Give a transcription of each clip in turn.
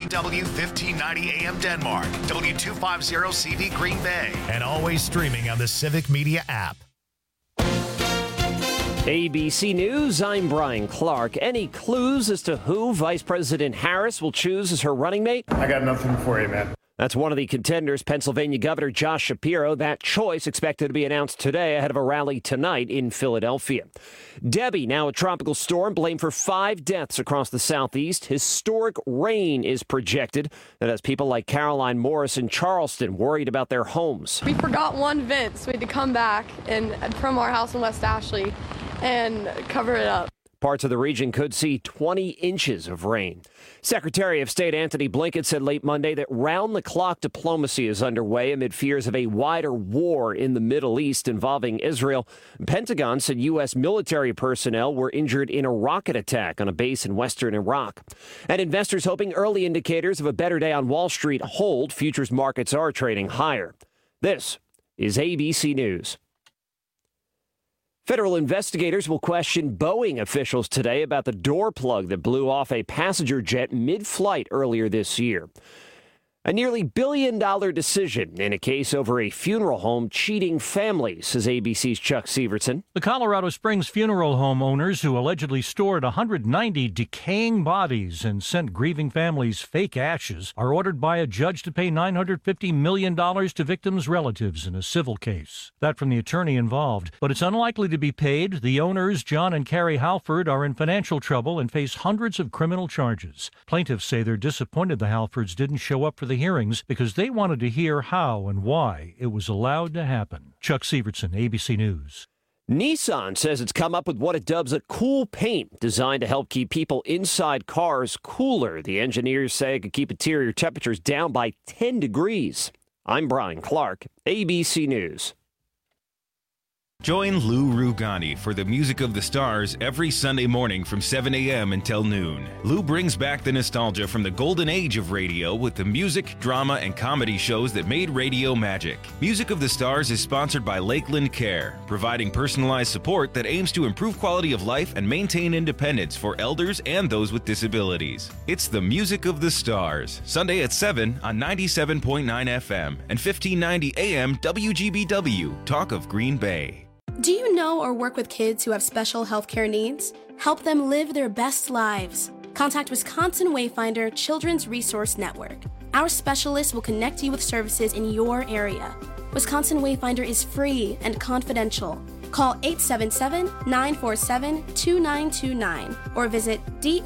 KW 1590 AM Denmark, W250CV Green Bay, and always streaming on the Civic Media app. ABC News, I'm Brian Clark. Any clues as to who Vice President Harris will choose as her running mate? I got nothing for you, man. That's one of the contenders, Pennsylvania Governor Josh Shapiro. That choice expected to be announced today ahead of a rally tonight in Philadelphia. Debbie, now a tropical storm, blamed for 5 deaths across the southeast. Historic rain is projected. That has people like Caroline Morris in Charleston worried about their homes. We forgot one vent, so we had to come back from our house in West Ashley and cover it up. Parts of the region could see 20 inches of rain. Secretary of State Antony Blinken said late Monday that round-the-clock diplomacy is underway amid fears of a wider war in the Middle East involving Israel. The Pentagon said U.S. military personnel were injured in a rocket attack on a base in western Iraq. And investors hoping early indicators of a better day on Wall Street hold. Futures markets are trading higher. This is ABC News. Federal investigators will question Boeing officials today about the door plug that blew off a passenger jet mid-flight earlier this year. A nearly $1 billion decision in a case over a funeral home cheating families, says ABC's Chuck Severson. The Colorado Springs funeral home owners who allegedly stored 190 decaying bodies and sent grieving families fake ashes are ordered by a judge to pay $950 million to victims' relatives in a civil case. That from the attorney involved. But it's unlikely to be paid. The owners, John and Carrie Halford, are in financial trouble and face hundreds of criminal charges. Plaintiffs say they're disappointed the Halfords didn't show up for the hearings because they wanted to hear how and why it was allowed to happen. Chuck Severson, ABC News. Nissan says it's come up with what it dubs a cool paint designed to help keep people inside cars cooler. The engineers say it could keep interior temperatures down by 10 degrees. I'm Brian Clark, ABC News. Join Lou Rugani for the Music of the Stars every Sunday morning from 7 a.m. until noon. Lou brings back the nostalgia from the golden age of radio with the music, drama, and comedy shows that made radio magic. Music of the Stars is sponsored by Lakeland Care, providing personalized support that aims to improve quality of life and maintain independence for elders and those with disabilities. It's the Music of the Stars, Sunday at 7 on 97.9 FM and 1590 AM WGBW, Talk of Green Bay. Do you know or work with kids who have special healthcare needs? Help them live their best lives. Contact Wisconsin Wayfinder Children's Resource Network. Our specialists will connect you with services in your area. Wisconsin Wayfinder is free and confidential. Call 877-947-2929 or visit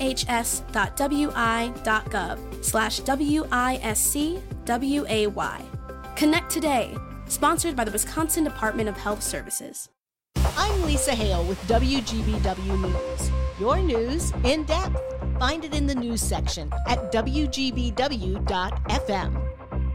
dhs.wi.gov/WISCWAY. Connect today. Sponsored by the Wisconsin Department of Health Services. I'm Lisa Hale with WGBW News. Your news in depth. Find it in the news section at WGBW.FM.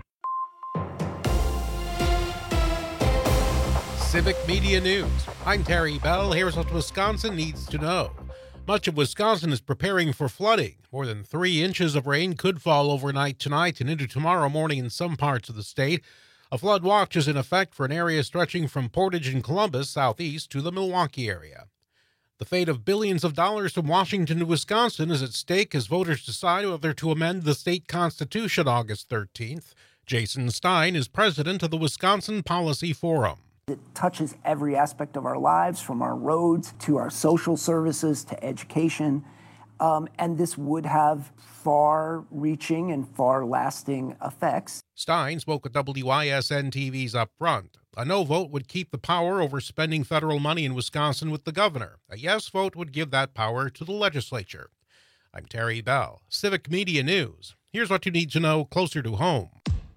Civic Media News. I'm Terry Bell. Here's what Wisconsin needs to know. Much of Wisconsin is preparing for flooding. More than 3 inches of rain could fall overnight tonight and into tomorrow morning in some parts of the state. A flood watch is in effect for an area stretching from Portage and Columbus southeast to the Milwaukee area. The fate of billions of dollars from Washington to Wisconsin is at stake as voters decide whether to amend the state constitution August 13th. Jason Stein is president of the Wisconsin Policy Forum. It touches every aspect of our lives, from our roads to our social services to education. And this would have far-reaching and far-lasting effects. Stein spoke at WISN-TV's Up Front. A no vote would keep the power over spending federal money in Wisconsin with the governor. A yes vote would give that power to the legislature. I'm Terry Bell, Civic Media News. Here's what you need to know closer to home.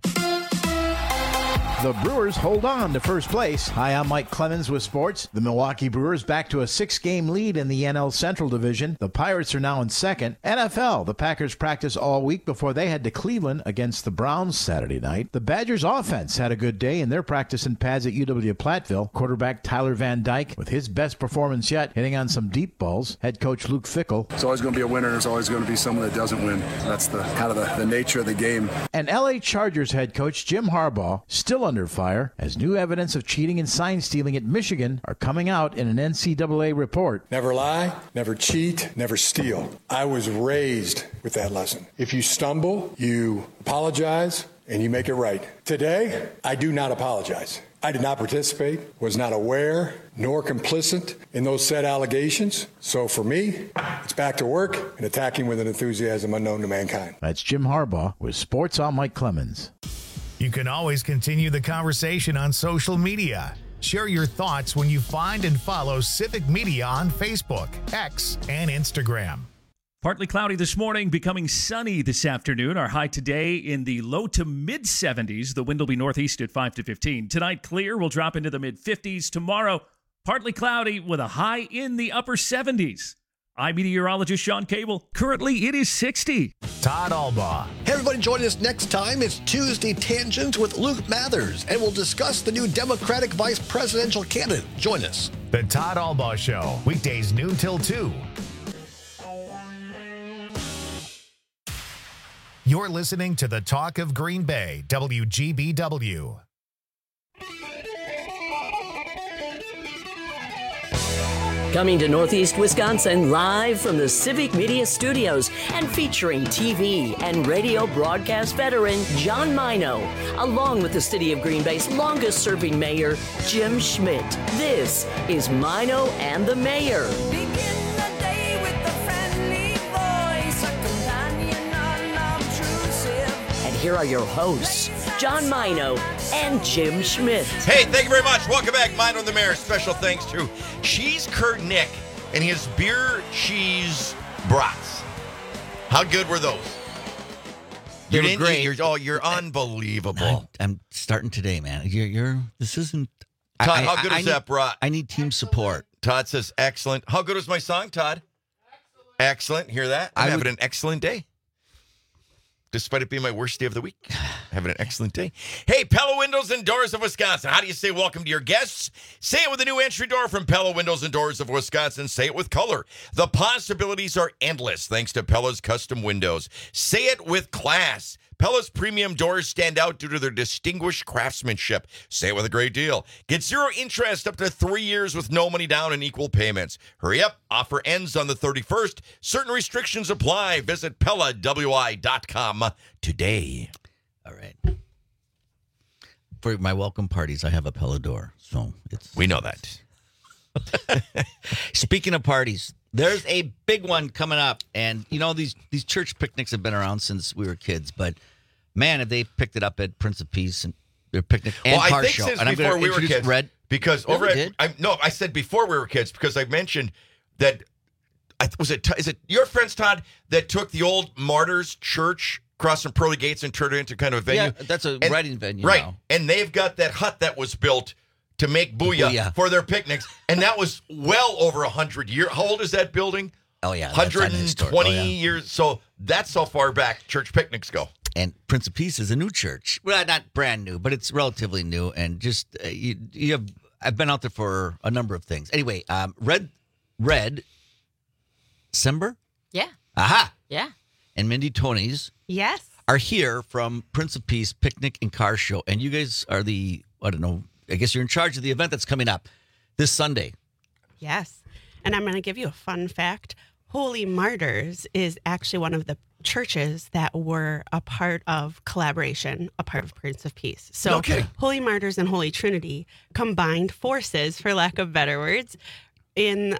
The Brewers hold on to first place. Hi, I'm Mike Clemens with sports. The Milwaukee Brewers back to a 6-game lead in the NL Central Division. The Pirates are now in second. NFL, the Packers practiced all week before they head to Cleveland against the Browns Saturday night. The Badgers offense had a good day in their practice in pads at UW-Platteville. Quarterback Tyler Van Dyke with his best performance yet, hitting on some deep balls. Head coach Luke Fickell. It's always going to be a winner. There's always going to be someone that doesn't win. That's the nature of the game. And LA Chargers head coach Jim Harbaugh, still under fire as new evidence of cheating and sign stealing at Michigan are coming out in an NCAA report. Never lie, never cheat, never steal. I was raised with that lesson. If you stumble, you apologize, and you make it right. Today, I do not apologize. I did not participate, was not aware, nor complicit in those said allegations. So for me, it's back to work and attacking with an enthusiasm unknown to mankind. That's Jim Harbaugh with Sports. I'm Mike Clemens. You can always continue the conversation on social media. Share your thoughts when you find and follow Civic Media on Facebook, X, and Instagram. Partly cloudy this morning, becoming sunny this afternoon. Our high today in the low to mid 70s. The wind will be northeast at 5 to 15. Tonight, clear. We'll drop into the mid 50s. Tomorrow, partly cloudy with a high in the upper 70s. I'm meteorologist Sean Cable. Currently, it is 60. Todd Albaugh. Hey, everybody, join us next time. It's Tuesday Tangents with Luke Mathers, and we'll discuss the new Democratic vice presidential candidate. Join us. The Todd Albaugh Show, weekdays noon till 2. You're listening to the Talk of Green Bay, WGBW. Coming to Northeast Wisconsin live from the Civic Media Studios and featuring TV and radio broadcast veteran John Mino, along with the city of Green Bay's longest-serving mayor, Jim Schmidt. This is Mino and the Mayor. And here are your hosts, John Mino and Jim Schmidt. Hey, thank you very much. Welcome back, Mino and the Mayor. Special thanks to Cheese Kurt Nick and his beer cheese brats. How good were those? They were great. You're unbelievable. I'm starting today, man. This isn't. Todd, how good is that brat? I need team support. Todd says excellent. How good was my song, Todd? Excellent. Hear that? I'm having an excellent day. Despite it being my worst day of the week. Having an excellent day. Hey, Pella Windows and Doors of Wisconsin. How do you say welcome to your guests? Say it with a new entry door from Pella Windows and Doors of Wisconsin. Say it with color. The possibilities are endless thanks to Pella's custom windows. Say it with class. Pella's premium doors stand out due to their distinguished craftsmanship. Say it with a great deal. Get zero interest up to 3 years with no money down and equal payments. Hurry up. Offer ends on the 31st. Certain restrictions apply. Visit PellaWI.com today. All right. For my welcome parties, I have a Pella door. So we know that. Speaking of parties, there's a big one coming up. And, you know, these church picnics have been around since we were kids. But, man, have they picked it up at Prince of Peace and their picnic and car show. I think since before we were kids. Red. Because over at, I said before we were kids because I mentioned that, is it your friends, Todd, that took the old Martyrs Church across from Pearly Gates and turned it into kind of a venue? Yeah, that's a wedding venue right. now. And they've got that hut that was built to make booyah for their picnics. And that was well over 100 years. How old is that building? Oh, yeah. 120 years. So that's how far back church picnics go. And Prince of Peace is a new church. Well, not brand new, but it's relatively new. And just, I've been out there for a number of things. Anyway, Red Sember? Yeah. Aha. Yeah. And Mindy Tony's. Yes. Are here from Prince of Peace Picnic and Car Show. And you guys are I guess you're in charge of the event that's coming up this Sunday. Yes. And I'm going to give you a fun fact. Holy Martyrs is actually one of the churches that were a part of collaboration, a part of Prince of Peace. So Holy Martyrs and Holy Trinity combined forces, for lack of better words, in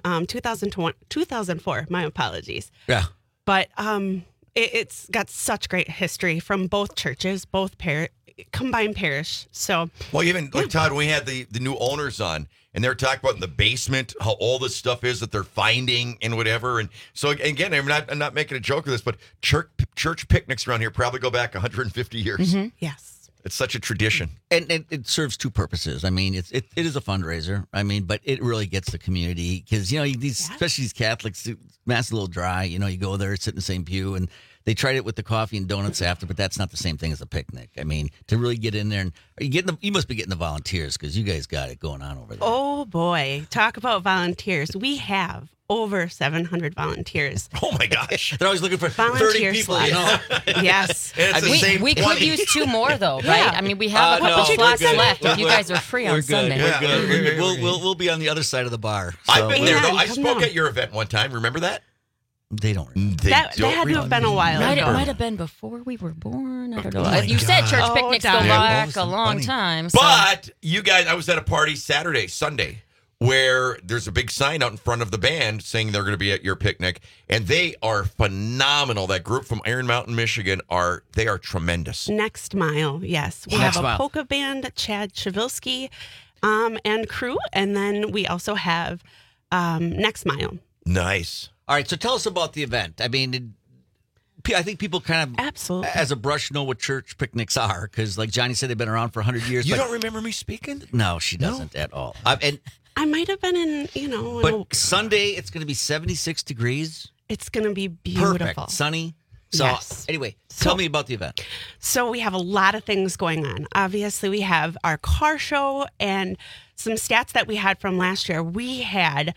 2004. My apologies. Yeah. But it's got such great history from both churches, both combined parish. So, well, even like Todd, we had the new owners on, and they're talking about in the basement how all this stuff is that they're finding and whatever. And so again, I'm not making a joke of this, but church picnics around here probably go back 150 years. Mm-hmm. Yes, it's such a tradition, and it serves two purposes. I mean, it is a fundraiser. I mean, but it really gets the community because especially these Catholics, mass a little dry. You know, you go there, sit in the same pew, and They tried it with the coffee and donuts after, but that's not the same thing as a picnic. I mean, to really get in there, and you must be getting the volunteers because you guys got it going on over there. Oh boy, talk about volunteers. We have over 700 volunteers. Oh my gosh. They're always looking for Volunteer 30 people, you know. Yes. And it's the same we 20. could use 2 more though, right? Yeah. I mean, we have a couple slots left if you guys are free on We're Sunday. good. We're good. We'll be on the other side of the bar. I've been there, though. Yeah, I come spoke on. at your event one time. Remember that? They don't remember. That had to have been a while Might ago. have been before we were born. I don't know. Oh my You said church God. picnics Oh, go damn. back a long time. So. But you guys, I was at a party Sunday, where there's a big sign out in front of the band saying they're going to be at your picnic, and they are phenomenal. That group from Iron Mountain, Michigan, they are tremendous. Next Mile, yes. We Next have a Mile. polka band, Chad Chavilsky, and crew, and then we also have Next Mile. Nice. All right, so tell us about the event. I mean, I think people kind of, Absolutely, as a brush, know what church picnics are because, like Johnny said, they've been around for 100 years. You but- don't remember me speaking? No, she doesn't at all. And I might have been in, but Sunday it's going to be 76 degrees. it's going to be beautiful. Perfect, sunny. So Yes. anyway, tell me about the event. So we have a lot of things going on. Obviously, we have our car show and some stats that we had from last year. We had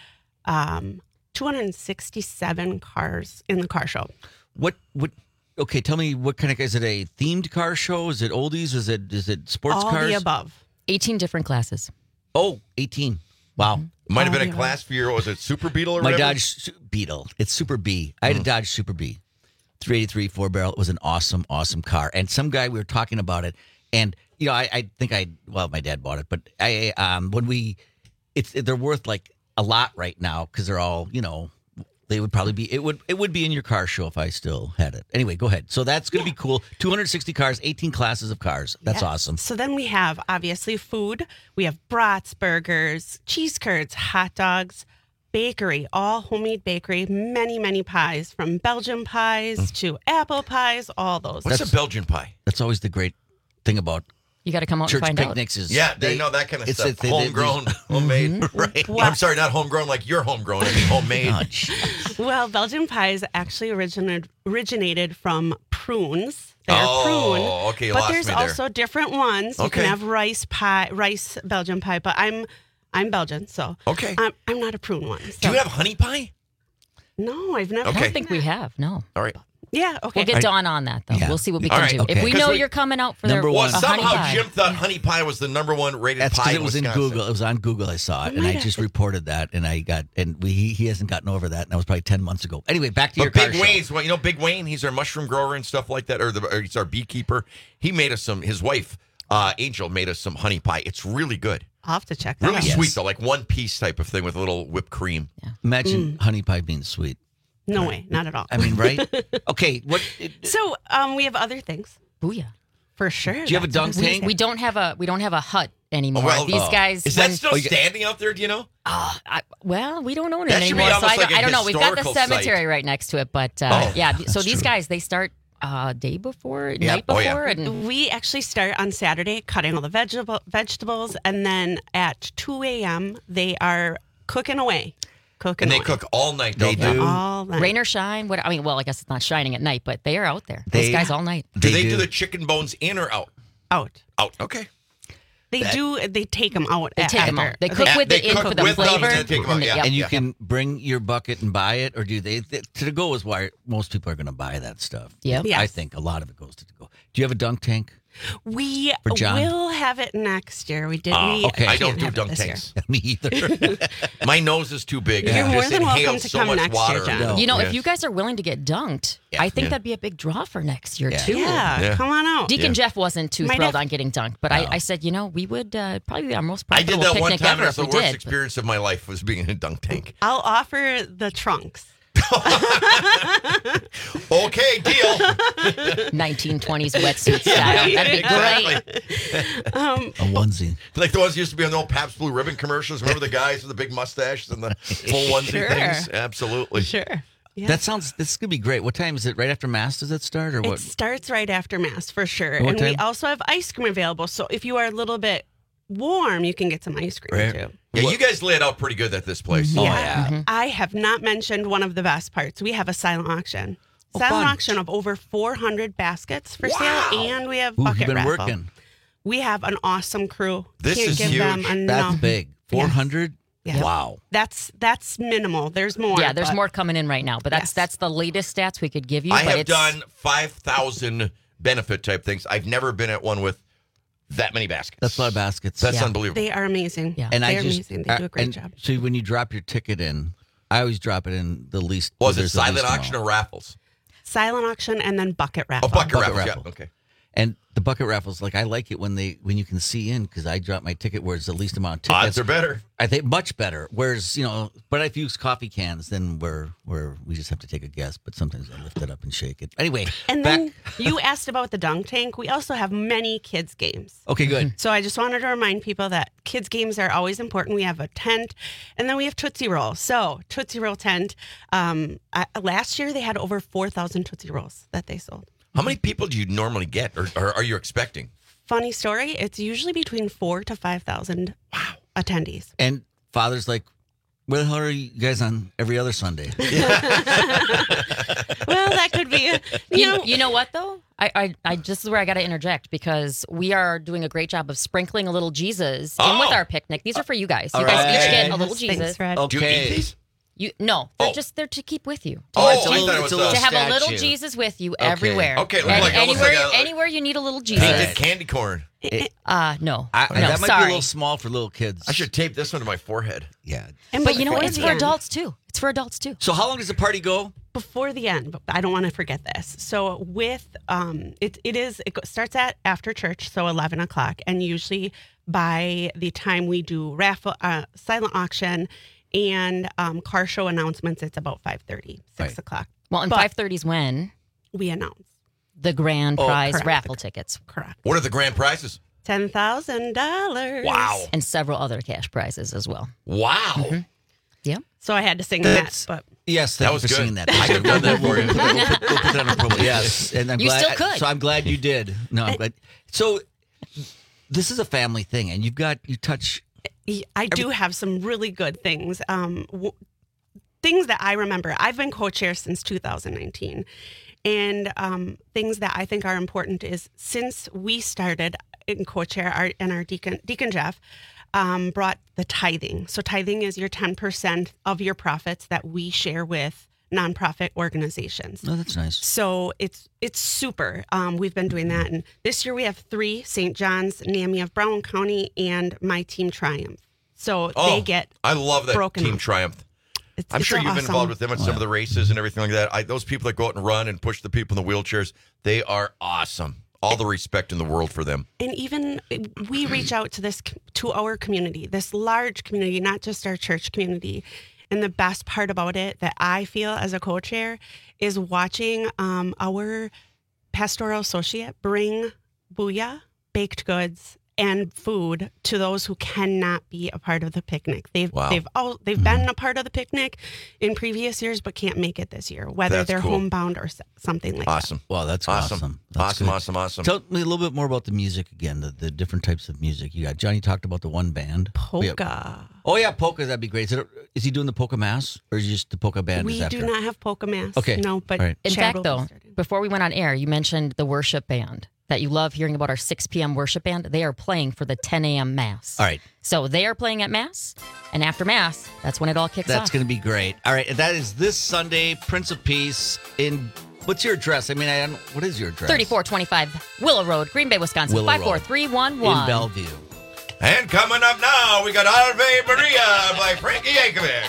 267 cars in the car show. What? Okay, tell me what kind of is it? A themed car show? Is it oldies? Is it sports All cars? the above. 18 different classes. Oh, 18. Wow. Might have been a class for your, was it Super Beetle or My whatever? Dodge Beetle. It's Super B. I had a Dodge Super B. 383 4-barrel. It was an awesome, awesome car. And some guy, we were talking about it. And, you know, I think my dad bought it. But they're worth like a lot right now because they're all, you know, they would probably be, it would be in your car show if I still had it. Anyway, go ahead. So that's going to be cool. 260 cars, 18 classes of cars. That's awesome. So then we have, obviously, food. We have brats, burgers, cheese curds, hot dogs, bakery, all homemade bakery, many, many pies, from Belgian pies to apple pies, all those. What's a Belgian pie? That's always the great thing about You got to come out church and find picnics is they know that kind of stuff. they- Homegrown, homemade. Right. I'm sorry, not homegrown like you're homegrown. I mean homemade. Well, Belgian pies actually originated from prunes. They're prune. Okay, you but lost there's me there. also different ones. You Okay. can have rice Belgian pie, but I'm Belgian, so okay. I'm not a prune one. Do So. you have honey pie? No, I've never. I don't think we have. No. All right. Yeah, okay. We'll get Dawn on that, though. Yeah. We'll see what we All can right, do. okay. If we 'Cause know we- you're coming out for Number their one. a honey Somehow pie. Jim thought honey pie was the number one rated That's pie because in it was in Wisconsin. Google. It was on Google. I saw it, and I might just reported that, and he hasn't gotten over that, and that was probably 10 months ago. Anyway, back to your But car Big show. Wayne's, well, you know, Big Wayne, he's our mushroom grower and stuff like that, or he's our beekeeper. He made us his wife, Angel, made us some honey pie. It's really good. I'll have to check that Really out. sweet, though, like one piece type of thing with a little whipped cream. Imagine honey pie being sweet. No way, not at all. I mean, right? Okay, what? So we have other things. Booyah. For sure. Do you have a dunk tank? We don't have a hut anymore. Well, These guys. is that still standing out there? Do you know? Well, we don't own it That should be anymore, so almost like a I don't know. We've got the historical cemetery site. right next to it, but so that's these true. guys they start day before, Yeah. night Oh, before, yeah. and We actually start on Saturday cutting all the vegetables, and then at 2 a.m. they are cooking away. And they cook all night, They don't they? do. all night. rain or shine. What I mean, well, I guess it's not shining at night, but they are out there. They- These guys all night. Do they do. do the chicken bones in or out? out. Out. Okay. They take them out. They take them after. out. They cook with They it in cook for the with them and flavor. then take them out, they- yeah. yep. And you can bring your bucket and buy it, or do they? To go is why most people are going to buy that stuff. Yep. Yes. I think a lot of it goes to go. Do you have a dunk tank? We For John? will have it next year. We did. Oh, we okay. I don't can't do have it dunk this year. tanks. Me either. My nose is too big. You're I more just than welcome inhaled to so come much next water. year, John. No. You know, Yes. if you guys are willing to get dunked, I think that'd be a big draw for next year too. Yeah, Yeah. come on out. Deacon Jeff wasn't too Might thrilled have- on getting dunked, but I said, you know, we would probably be our most I did profitable that one picnic time, and ever it's if the we worst did. experience of my life was being in a dunk tank. I'll offer the trunks. Okay, deal. 1920s wetsuit style. That'd be great. Exactly. A onesie. Like the ones used to be on the old Pabst Blue Ribbon commercials. Remember the guys with the big mustaches and the full onesie Sure. things? Absolutely. Sure. Yeah. This is going to be great. What time is it? Right after Mass does it start, or It what? starts right after Mass for sure. What And we time? also have ice cream available. So if you are a little bit warm, you can get some ice cream Right. too. Yeah, you guys laid out pretty good at this place. Yeah. I have not mentioned one of the best parts. We have a silent auction. silent auction of over 400 baskets for sale, and we have Ooh, bucket you've been raffle. working. We have an awesome crew. This Can't is give huge. them enough. That's big. 400? Yes. Wow. That's minimal. There's more. Yeah, there's but- more coming in right now, but that's the latest stats we could give you. I but have it's, done 5,000 benefit type things. I've never been at one with that many baskets. That's a lot of baskets. That's unbelievable. They are amazing. Yeah. And They're I just, amazing. They do a great and job. So when you drop your ticket in, I always drop it in the least. Was it there's the least silent auction amount. or raffles? Silent auction and then bucket raffle. Oh, bucket Bucket raffles. raffle. Yeah, okay. And the bucket raffles, like I like it when you can see in because I drop my ticket where it's the least amount of tickets. Odds are better. I think much better. Whereas but if you use coffee cans, then we just have to take a guess. But sometimes I lift it up and shake it. Anyway, And then you asked about the dunk tank. We also have many kids games. Okay, good. So I just wanted to remind people that kids games are always important. We have a tent, and then we have Tootsie Roll. So Tootsie Roll tent. Last year they had over 4,000 Tootsie Rolls that they sold. How many people do you normally get, or are you expecting? Funny story. It's usually between 4,000 to 5,000 attendees. And Father's like, where the hell are you guys on every other Sunday? Well, that could be. You know what though? I this is where I got to interject because we are doing a great job of sprinkling a little Jesus in with our picnic. These are for you guys. You guys each get a little Jesus. Thanks, Fred. Okay. Do you eat these? They're they're to keep with you. Oh, I thought it was To have a little Jesus with you everywhere. Okay, And like almost like anywhere you need a little Jesus. painted candy corn. No. That might be a sorry. little small for little kids. I should tape this one to my forehead. Yeah. But you know what? before It's the for end- adults too. It's for adults too. So how long does the party go? Before the end, but I don't want to forget this. So with it starts at after church, so 11 o'clock, and usually by the time we do raffle, silent auction, and car show announcements, it's about 5:30, 6 o'clock. Well, and But 5:30 is when we announce the grand prize correct. raffle tickets. Correct. What are the grand prizes? $10,000. Wow. And several other cash prizes as well. Wow. Yeah. So I had to sing That's- that, but Yes, That thank was you for good. seeing that. I could've done that for you. We'll put that on a promo. Yes, and I'm You glad. still could. So I'm glad you did. No, I'm glad. So this is a family thing, and you touch. I do have some really good things. Things that I remember. I've been co-chair since 2019. And things that I think are important is since we started in co-chair, our Deacon Jeff brought the tithing. So tithing is your 10% of your profits that we share with nonprofit organizations. Oh, that's nice. So it's super. We've been doing that. And this year we have 3, St. John's, NAMI of Brown County, and my Team Triumph. So they get I love that broken Team up. Triumph. I'm It's sure you've been awesome. involved with them at some of the races and everything like that. Those people that go out and run and push the people in the wheelchairs, they are awesome. All the respect in the world for them. And even we reach out to our community, this large community, not just our church community. And the best part about it that I feel as a co-chair is watching our pastoral associate bring booyah, baked goods, and food to those who cannot be a part of the picnic. They've been a part of the picnic in previous years, but can't make it this year, whether That's they're cool. homebound or something like Awesome. Wow, that's Awesome. awesome. That's Awesome. good. Tell me a little bit more about the music again, the different types of music you got. Johnny talked about the one band. polka. Oh yeah, polka. That'd be great. Is he doing the polka mass or is it just the polka band? We is after? do not have polka mass. Okay. No, but All right. In Chad fact, will be though, starting. before we went on air, you mentioned the worship band that you love hearing about our 6 p.m. worship band. They are playing for the 10 a.m. Mass. All right. So they are playing at Mass, and after Mass, that's when it all kicks That's off. going to be great. All right, that is this Sunday, Prince of Peace. What's your address? I mean, what is your address? 3425 Willow Road, Green Bay, Wisconsin, Willow Road. 54311. In Bellevue. And coming up now, we got Ave Maria by Frankie Yankovic.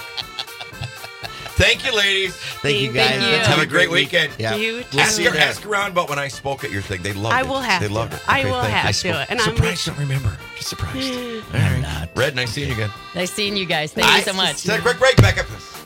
Thank you, ladies. Thank you, guys. Thank you. Have a great weekend. Yeah. You We'll see you there. Ask around about when I spoke at your thing. They loved it. I will have They to. loved it. I Okay, will thank you. have to. And I'm Surprised, don't remember. Just surprised. All I'm right. not. Red, nice seeing you again. Nice seeing you guys. Thank you so much. Take a quick break. Back up this.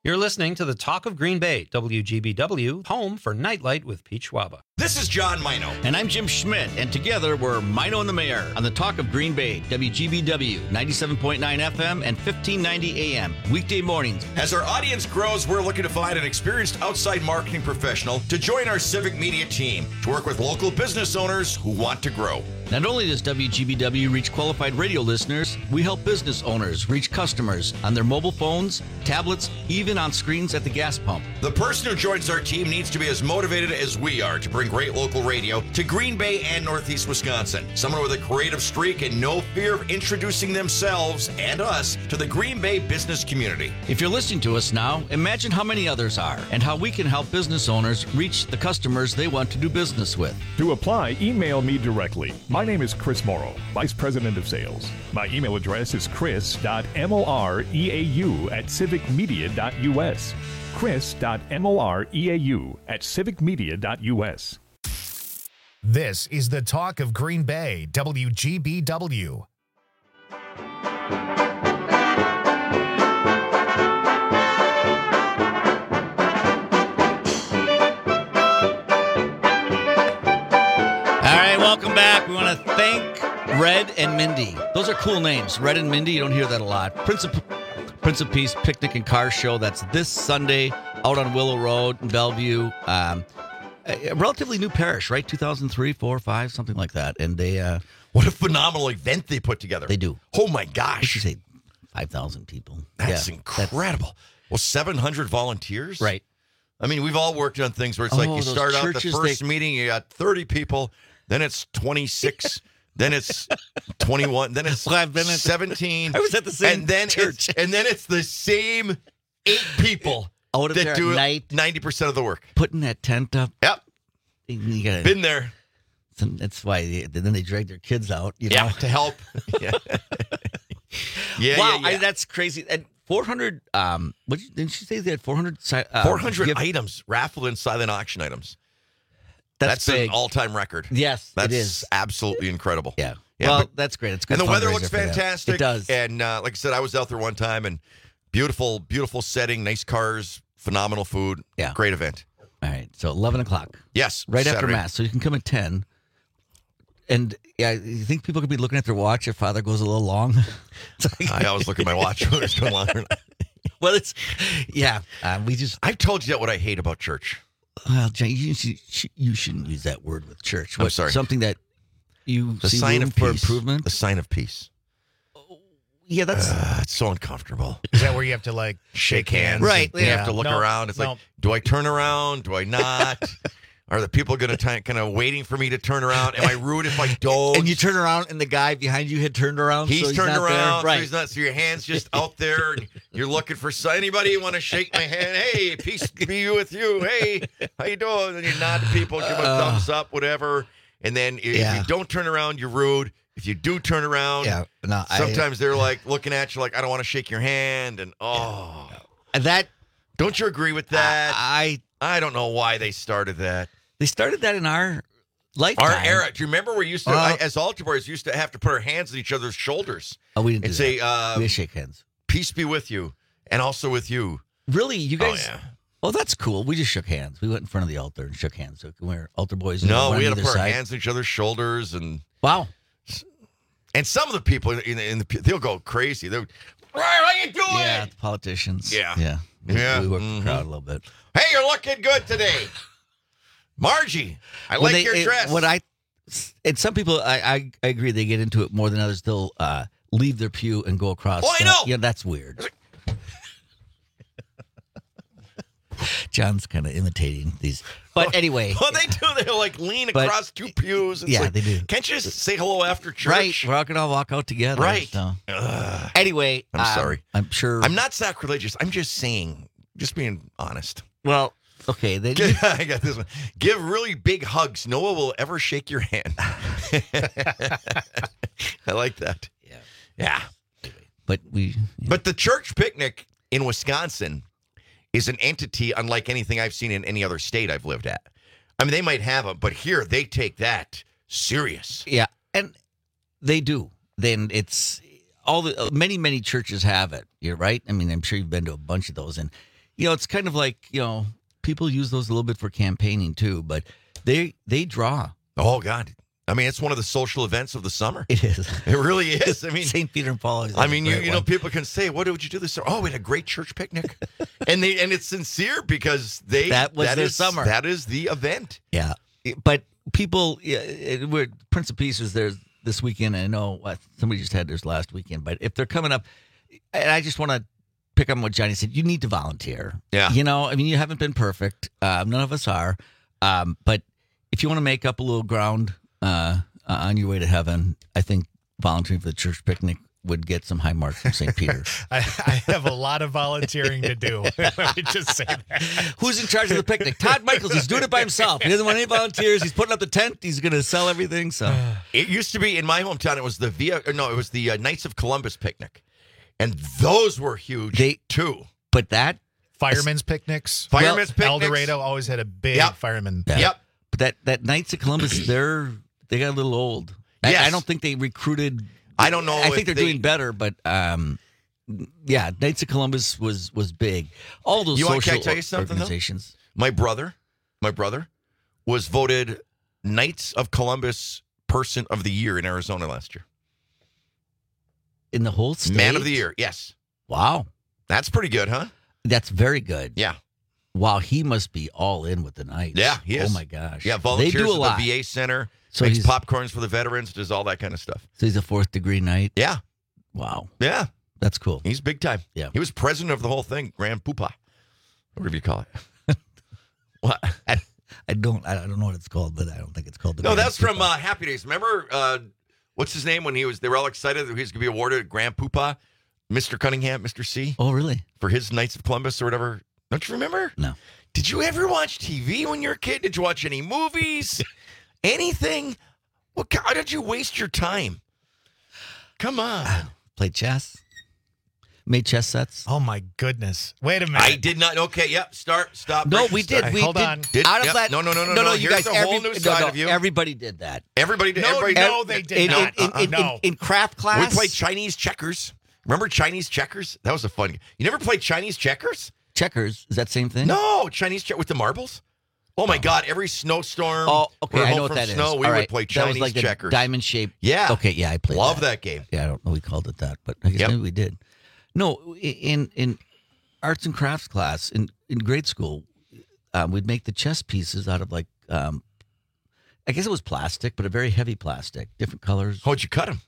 You're listening to the Talk of Green Bay, WGBW, home for Nightlight with Pete Schwaba. This is John Mino. And I'm Jim Schmidt, and together we're Mino and the Mayor on the Talk of Green Bay, WGBW, 97.9 FM and 1590 AM, weekday mornings. As our audience grows, we're looking to find an experienced outside marketing professional to join our civic media team to work with local business owners who want to grow. Not only does WGBW reach qualified radio listeners, we help business owners reach customers on their mobile phones, tablets, even on screens at the gas pump. The person who joins our team needs to be as motivated as we are to bring great local radio to Green Bay and Northeast Wisconsin. Someone with a creative streak and no fear of introducing themselves and us to the Green Bay business community. If you're listening to us now, imagine how many others are and how we can help business owners reach the customers they want to do business with. To apply, email me directly. My name is Chris Morrow, Vice President of Sales. My email address is chris.moreau@civicmedia.us. chris.moreau@civicmedia.us. This is the Talk of Green Bay, WGBW. Welcome back. We want to thank Red and Mindy. Those are cool names. Red and Mindy, you don't hear that a lot. Prince of Peace Picnic and Car Show. That's this Sunday out on Willow Road in Bellevue. A relatively new parish, right? 2003, 4, 5, something like that. And they... what a phenomenal event they put together. They do. Oh, my gosh. What did you say? 5,000 people. That's incredible. Well, 700 volunteers? Right. I mean, we've all worked on things where it's like you start out the first meeting, you got 30 people, then it's 26, then it's 21, then it's 17. I was at the same church. And then it's the same 8 people that do 90% of the work. Putting that tent up. Yep. You gotta, been there. That's why then they drag their kids out. You know? To help. Wow, that's crazy. And 400, didn't she say they had 400? 400 items raffled in silent auction items. That's an all-time record. Yes, it is. Absolutely incredible. Yeah. Well, that's great. It's good. And the weather looks fantastic. It does. And like I said, I was out there one time, and beautiful, beautiful setting, nice cars, phenomenal food. Yeah. Great event. All right. So 11 o'clock. Yes. Right Saturday. after Mass. So you can come at 10. And yeah, you think people could be looking at their watch if Father goes a little long? I always look at my watch when it's going longer. Well, it's, I've told you that what I hate about church. Well, Jay, you shouldn't use that word with church. I'm sorry. Something that you the see sign room of for peace. improvement? The sign of peace. Yeah, that's it's so uncomfortable. Is that where you have to like shake hands? Right. You have to look around. It's like, do I turn around? Do I not? Are the people going to kind of waiting for me to turn around? Am I rude if I don't? And you turn around, and the guy behind you had turned around. He's turned not around. there. Right. So he's not. So your hand's just out there, and you're looking for anybody want to shake my hand. Hey, peace be with you. Hey, how you doing? And you nod to people, give a thumbs up, whatever. And then if you don't turn around, you're rude. If you do turn around, sometimes they're like looking at you like, I don't want to shake your hand. And that don't you agree with that? I don't know why they started that. They started that in our lifetime. Our era. Do you remember we used to, as altar boys, used to have to put our hands on each other's shoulders? Oh, we didn't and do say, that. We shake hands. Peace be with you, and also with you. Really? You guys? Oh, yeah. Oh, that's cool. We just shook hands. We went in front of the altar and shook hands. So we're altar boys. No, we had to put our hands on each other's shoulders. And wow. And some of the people, they'll go crazy. They're, how you doing? Yeah, the politicians. Yeah. We work the crowd a little bit. Hey, you're looking good today. Margie, I like your dress. And some people, I agree, they get into it more than others. They'll leave their pew and go across. Oh, I know. Yeah, that's weird. John's kind of imitating these. But anyway. Well, they do. They like lean across 2 pews. It's they do. Can't you just say hello after church? Right. We're all going to walk out together. Right. So. Anyway. I'm sorry. I'm sure. I'm not sacrilegious. I'm just saying, just being honest. Well, okay. I got this one. Give really big hugs. No one will ever shake your hand. I like that. Yeah. But But the church picnic in Wisconsin is an entity unlike anything I've seen in any other state I've lived at. I mean, they might have them, but here they take that serious. Yeah, and they do. Then it's all the many churches have it. You're right. I mean, I'm sure you've been to a bunch of those, and it's kind of like, people use those a little bit for campaigning too, but they draw. Oh, God. I mean, it's one of the social events of the summer. It is. It really is. I mean, St. Peter and Paul. I mean, you know, people can say, "What did you do this summer?" Oh, we had a great church picnic, and it's sincere because that was their summer. That is the event. Yeah, but people, we're Prince of Peace was there this weekend. I know somebody just had theirs last weekend, but if they're coming up, and I just want to pick up on what Johnny said, you need to volunteer. Yeah, I mean, you haven't been perfect. None of us are, but if you want to make up a little ground on your way to heaven, I think volunteering for the church picnic would get some high marks from St. Peter. I have a lot of volunteering to do. Let me just say that. Who's in charge of the picnic? Todd Michaels. He's doing it by himself. He doesn't want any volunteers. He's putting up the tent. He's going to sell everything. So it used to be in my hometown. It was the Knights of Columbus picnic, and those were huge too. But that firemen's picnics, El Dorado always had a big fireman. Yeah. Yep. But that Knights of Columbus, they got a little old. Yes. I don't think they recruited. I don't know. I think they're doing better, but Knights of Columbus was big. All those social organizations. Though? My brother was voted Knights of Columbus Person of the Year in Arizona last year. In the whole state? Man of the Year, yes. Wow. That's pretty good, huh? That's very good. Yeah. Wow, he must be all in with the Knights. Yeah, he is. Oh, my gosh. Yeah, volunteers they do a lot. at the VA Center, so makes popcorns for the veterans, does all that kind of stuff. So he's a 4th degree Knight? Yeah. Wow. Yeah. That's cool. He's big time. Yeah. He was president of the whole thing, Grand Poopah, whatever you call it. What? I don't know what it's called, but I don't think it's called the No, Grand that's Poopah. from Happy Days. Remember, what's his name when they were all excited that he was going to be awarded Grand Poopah? Mr. Cunningham, Mr. C? Oh, really? For his Knights of Columbus or whatever. Don't you remember? No. Did you ever watch TV when you were a kid? Did you watch any movies? Anything? How did you waste your time? Come on. Played chess. Made chess sets. Oh, my goodness. Wait a minute. I did not. Okay, yep. Stop. No, we did. Hold on. Out of that. No. You Here's guys, a whole new side of you. Everybody did that. Everybody did. No, they did not. In craft class. We played Chinese checkers. Remember Chinese checkers? That was a fun game. You never played Chinese checkers? Checkers. Is that same thing? No, Chinese checkers with the marbles. Oh, my God. Every snowstorm. Oh, okay. I know what from that snow, is. We All would play Chinese that was like checkers. Diamond shaped. Yeah. Okay, yeah, I played Love that game. Yeah, I don't know we called it that, but I guess maybe we did. No, in arts and crafts class in grade school, we'd make the chess pieces out of like, I guess it was plastic, but a very heavy plastic, different colors. How'd you cut them?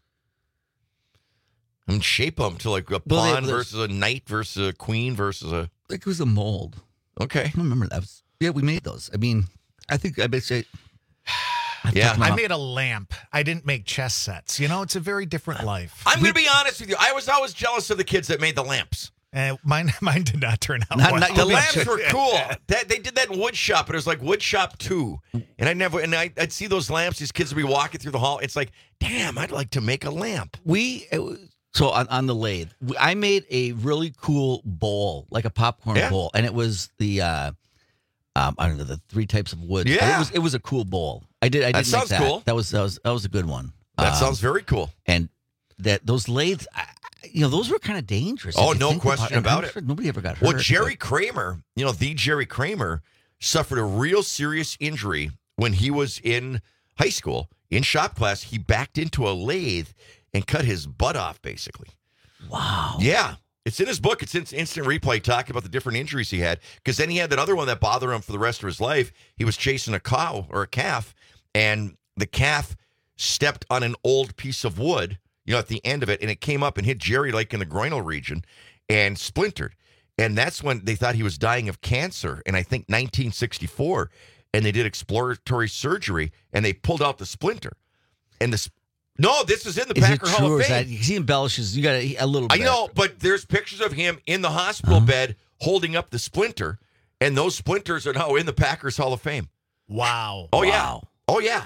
And shape them to like a pawn versus a knight versus a queen versus a... Like it was a mold. Okay. I don't remember that. We made those. I mean, I think I basically... I made a lamp. I didn't make chess sets. It's a very different life. I'm going to be honest with you. I was always jealous of the kids that made the lamps. Mine did not turn out well. The lamps were cool. They did that in wood shop, but it was like wood shop 2. And I'd see those lamps. These kids would be walking through the hall. It's like, damn, I'd like to make a lamp. So on the lathe, I made a really cool bowl, like a popcorn bowl, and it was the I don't know, the 3 types of wood. Yeah, it was a cool bowl. I did that sounds make that. cool. That was a good one. That sounds very cool. And those lathes, those were kind of dangerous. Oh, no question about it. Nobody ever got hurt. Well, Jerry Kramer, the Jerry Kramer, suffered a real serious injury when he was in high school in shop class. He backed into a lathe and cut his butt off, basically. Wow. Yeah. It's in his book. It's in Instant Replay, talking about the different injuries he had. Because then he had that other one that bothered him for the rest of his life. He was chasing a cow or a calf, and the calf stepped on an old piece of wood, at the end of it, and it came up and hit Jerry like in the groinal region and splintered. And that's when they thought he was dying of cancer in, I think, 1964. And they did exploratory surgery, and they pulled out the splinter. And No, this is in the Packer Hall of Fame. He embellishes. You got a little bit. I know, but there's pictures of him in the hospital bed holding up the splinter, and those splinters are now in the Packers Hall of Fame. Wow. Oh, yeah. Oh, yeah.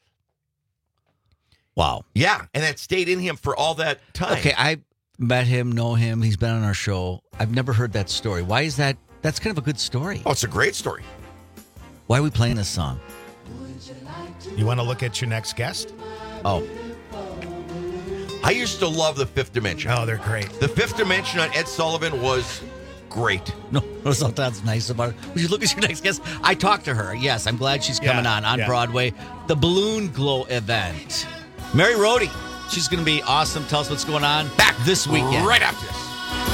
Wow. Yeah, and that stayed in him for all that time. Okay, I met him, know him. He's been on our show. I've never heard that story. Why is that? That's kind of a good story. Oh, it's a great story. Why are we playing this song? You want to look at your next guest? Oh. I used to love The Fifth Dimension. Oh, they're great. The Fifth Dimension on Ed Sullivan was great. No. What's sometimes nice about it? Would you look at your next guest? I talked to her. Yes, I'm glad she's coming on Broadway. The Balloon Glow event. Mary Rohde. She's going to be awesome. Tell us what's going on. Back this weekend. Right after this.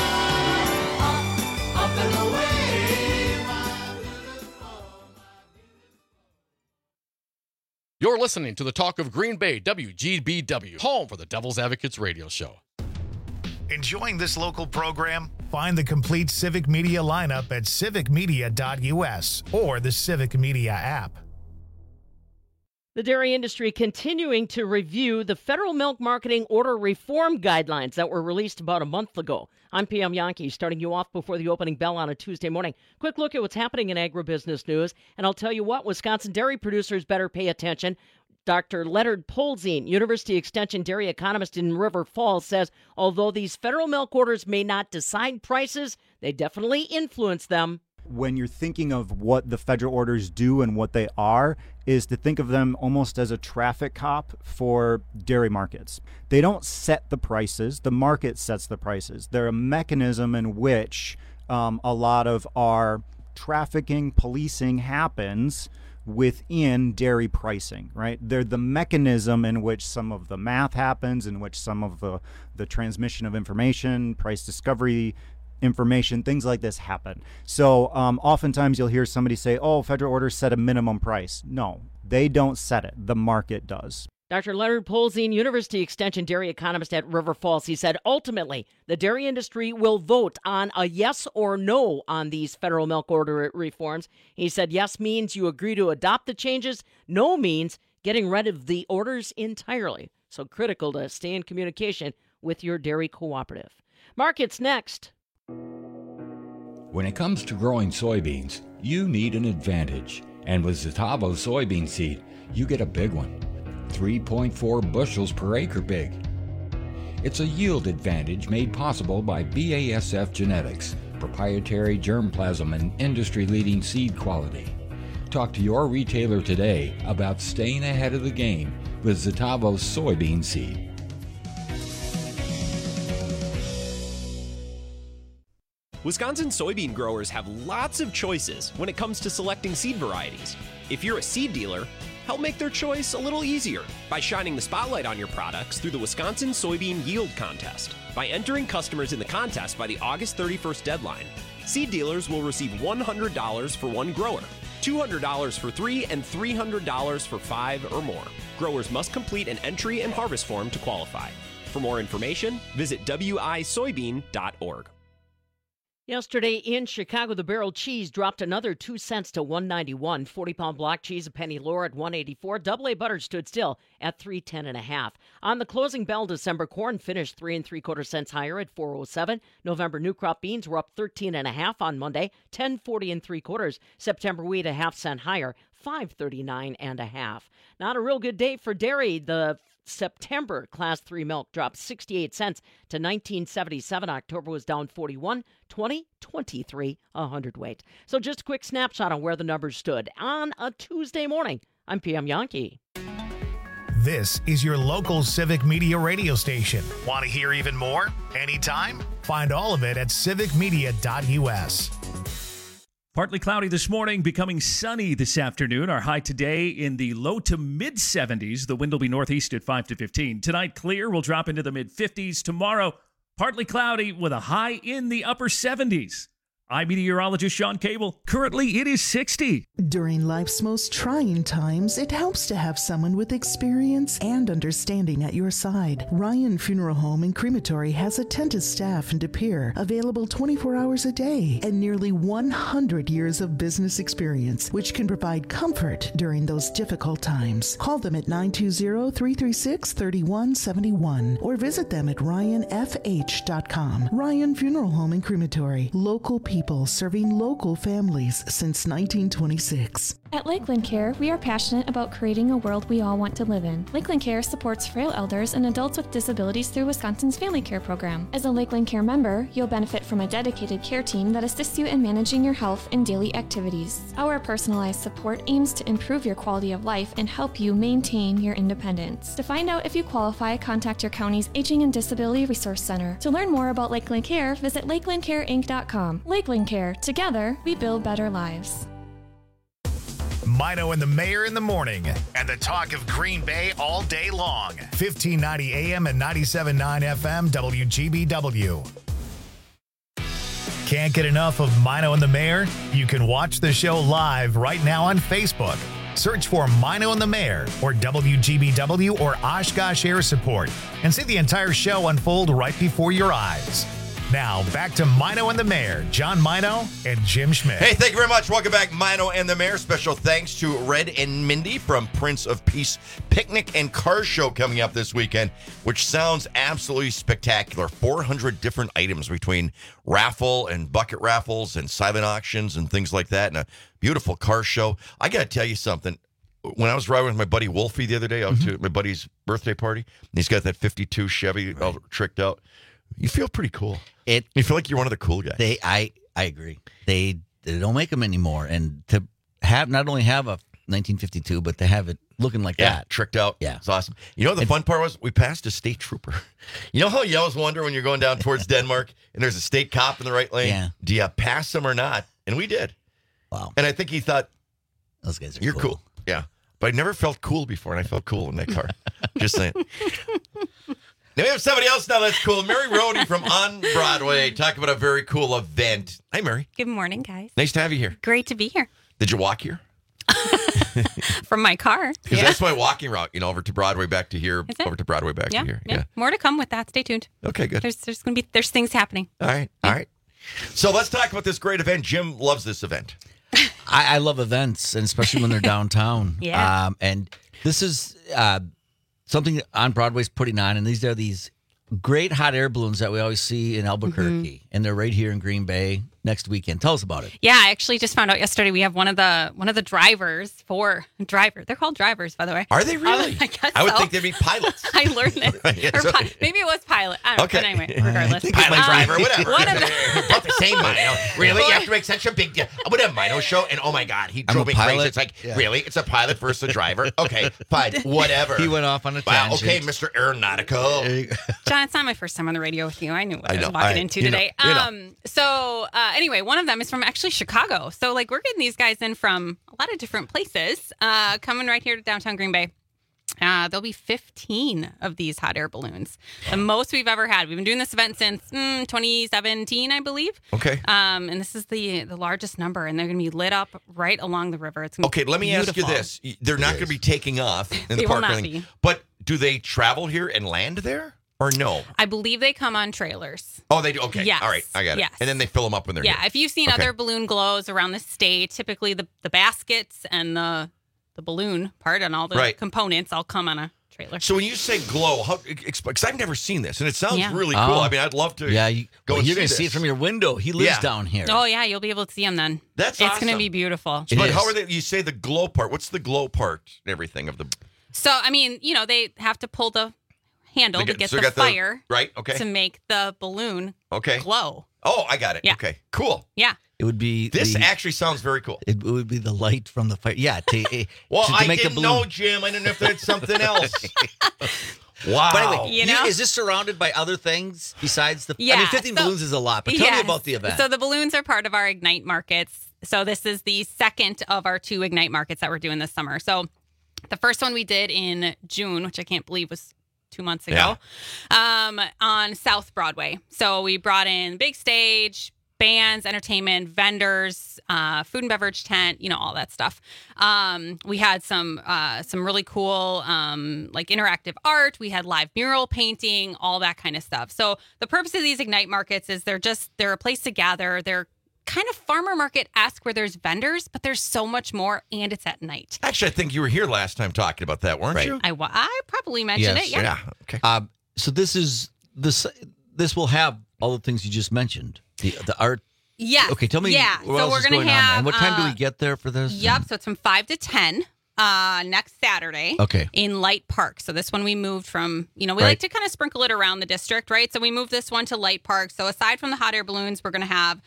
You're listening to the Talk of Green Bay, WGBW, home for the Devil's Advocates radio show. Enjoying this local program? Find the complete Civic Media lineup at civicmedia.us or the Civic Media app. The dairy industry continuing to review the federal milk marketing order reform guidelines that were released about a month ago. I'm PM Yankee, starting you off before the opening bell on a Tuesday morning. Quick look at what's happening in agribusiness news, and I'll tell you what, Wisconsin dairy producers better pay attention. Dr. Leonard Polzin, University Extension dairy economist in River Falls, says although these federal milk orders may not decide prices, they definitely influence them. When you're thinking of what the federal orders do and what they are, is to think of them almost as a traffic cop for dairy markets. They don't set the prices, the market sets the prices. They're a mechanism in which a lot of our trafficking, policing happens within dairy pricing, right? They're the mechanism in which some of the math happens, in which some of the transmission of information, price discovery information, things like this happen. So oftentimes you'll hear somebody say, oh, federal orders set a minimum price. No, they don't set it. The market does. Dr. Leonard Polzin, University Extension dairy economist at River Falls, he said, ultimately, the dairy industry will vote on a yes or no on these federal milk order reforms. He said, yes means you agree to adopt the changes. No means getting rid of the orders entirely. So critical to stay in communication with your dairy cooperative. Markets next. When it comes to growing soybeans, you need an advantage. And with Zetavo soybean seed, you get a big one. 3.4 bushels per acre big. It's a yield advantage made possible by BASF Genetics, proprietary germplasm and industry-leading seed quality. Talk to your retailer today about staying ahead of the game with Zetavo soybean seed. Wisconsin soybean growers have lots of choices when it comes to selecting seed varieties. If you're a seed dealer, help make their choice a little easier by shining the spotlight on your products through the Wisconsin Soybean Yield Contest. By entering customers in the contest by the August 31st deadline, seed dealers will receive $100 for one grower, $200 for 3, and $300 for 5 or more. Growers must complete an entry and harvest form to qualify. For more information, visit wisoybean.org. Yesterday in Chicago, the barrel cheese dropped another 2 cents to $1.91. 40-pound block cheese a penny lower at $1.84. Double A butter stood still at $3.10.5. On the closing bell, December corn finished 3 3/4 cents higher at $4.07. November new crop beans were up 13.5 on Monday, $10.40 3/4. September wheat a half cent higher, $5.39.5. Not a real good day for dairy. The September Class 3 milk dropped 68 cents to $19.77. October was down 41, 20, 23 a hundredweight. So just a quick snapshot on where the numbers stood on a Tuesday morning. I'm PM Yankee. This is your local Civic Media radio station. Want to hear even more? Anytime? Find all of it at civicmedia.us. Partly cloudy this morning, becoming sunny this afternoon. Our high today in the low to mid-70s. The wind will be northeast at 5 to 15. Tonight, clear. We'll drop into the mid-50s. Tomorrow, partly cloudy with a high in the upper 70s. I'm meteorologist Sean Cable. Currently, it is 60. During life's most trying times, it helps to have someone with experience and understanding at your side. Ryan Funeral Home and Crematory has attentive staff in De Pere, available 24 hours a day, and nearly 100 years of business experience, which can provide comfort during those difficult times. Call them at 920-336-3171 or visit them at ryanfh.com. Ryan Funeral Home and Crematory, local people serving local families since 1926. At Lakeland Care, we are passionate about creating a world we all want to live in. Lakeland Care supports frail elders and adults with disabilities through Wisconsin's Family Care program. As a Lakeland Care member, you'll benefit from a dedicated care team that assists you in managing your health and daily activities. Our personalized support aims to improve your quality of life and help you maintain your independence. To find out if you qualify, contact your county's Aging and Disability Resource Center. To learn more about Lakeland Care, visit lakelandcareinc.com. Lakeland Lakeland Care. Together, we build better lives. Mino and the Mayor in the morning, and the talk of Green Bay all day long. 1590 AM and 97.9 FM WGBW. Can't get enough of Mino and the Mayor? You can watch the show live right now on Facebook. Search for Mino and the Mayor or WGBW or Oshkosh Air Support and see the entire show unfold right before your eyes. Now, back to Mino and the Mayor, John Mino and Jim Schmidt. Hey, thank you very much. Welcome back, Mino and the Mayor. Special thanks to Red and Mindy from Prince of Peace Picnic and Car Show coming up this weekend, which sounds absolutely spectacular. 400 different items between raffle and bucket raffles and silent auctions and things like that, and a beautiful car show. I got to tell you something. When I was riding with my buddy Wolfie the other day out to my buddy's birthday party, and he's got that 52 Chevy all tricked out, you feel pretty cool. You feel like you're one of the cool guys. I agree. They don't make them anymore, and to have not only have a 1952, but to have it looking like that, tricked out. Yeah, it's awesome. You know, the fun part was we passed a state trooper. You know how you always wonder when you're going down towards Denmark and there's a state cop in the right lane? Yeah. Do you pass him or not? And we did. Wow. And I think he thought, those guys are you're cool. Yeah. But I never felt cool before, and I felt cool in that car. Just saying. Now we have somebody else now that's cool. Mary Rohde from On Broadway. Talk about a very cool event. Hi, Mary. Good morning, guys. Nice to have you here. Great to be here. Did you walk here? From my car. Because that's my walking route, over to Broadway, back to here, over to Broadway, back to here. Yeah. More to come with that. Stay tuned. Okay, good. There's things happening. All right. All right. So let's talk about this great event. Jim loves this event. I love events, and especially when they're downtown. Yeah. And this is something On Broadway's putting on, and these are these great hot air balloons that we always see in Albuquerque, and they're right here in Green Bay next weekend. Tell us about it. Yeah, I actually just found out yesterday we have one of the drivers for driver. They're called drivers, by the way. Are they really? I guess I would so. think they'd be pilots. I learned this. Or maybe it was pilot. I don't know. But anyway, regardless. Pilot, driver, whatever. One of About the same Mino. Really? You have to make such a big deal. I would have Mino show, and oh my God, he drove me crazy. It's like, really? It's a pilot versus a driver? Okay, fine, whatever. He went off on a wow, tangent. okay, Mr. Aeronautical. John, it's not my first time on the radio with you. I knew what I was know. walking into today. You know. So anyway, one of them is from actually Chicago. So like we're getting these guys in from a lot of different places, coming right here to downtown Green Bay. There'll be 15 of these hot air balloons, the most we've ever had. We've been doing this event since 2017, I believe. Okay. And this is the largest number, and they're going to be lit up right along the river. It's gonna Okay, be let me ask you beautiful. this. They're not going to be taking off in the They park. will not or anything, be. But do they travel here and land there? Or no? I believe they come on trailers. Oh, they do? Okay. Yes. All right. I got it. Yes. And then they fill them up when they're Yeah, here. if you've seen Okay. other balloon glows around the state, typically the baskets and the balloon part and all the Right. components all come on a trailer. So when you say glow, because I've never seen this, and it sounds Yeah. really cool. I mean, I'd love to go and you're see going to see it this. from your window. He lives down here. Oh yeah, you'll be able to see them then. That's It's going to awesome. be beautiful. But how are they? You say the glow part. What's the glow part and everything of the? So I mean, they have to pull the handle to get so the got fire right. Okay. to make the balloon Okay. glow. Oh, I got it. Yeah. Okay. Cool. Yeah. It would be This actually sounds very cool. It would be the light from the fire. Yeah. Well, to I make the didn't balloon. know, Jim. I didn't know if there's something else. Wow. But anyway, You know? is this surrounded by other things besides the? Yeah, I mean, 15 so- balloons is a lot, but tell me Yes. about the event. So the balloons are part of our Ignite markets. So this is the second of our 2 Ignite markets that we're doing this summer. So the first one we did in June, which I can't believe was 2 months ago, on South Broadway. So we brought in big stage, bands, entertainment, vendors, food and beverage tent, all that stuff. We had some really cool like interactive art. We had live mural painting, all that kind of stuff. So the purpose of these Ignite markets is they're a place to gather. They're kind of farmer market-esque where there's vendors, but there's so much more, and it's at night. Actually, I think you were here last time talking about that, weren't you? I probably mentioned it. Yeah. Okay. So this will have all the things you just mentioned. The art. Yes. Okay, tell me. Yeah. What So else we're is gonna going on there? have. And what time do we get there for this? Yep. So it's from 5 to 10 next Saturday. Okay. In Light Park. So this one we moved from. We Right. like to kind of sprinkle it around the district, right? So we moved this one to Light Park. So aside from the hot air balloons, we're going to have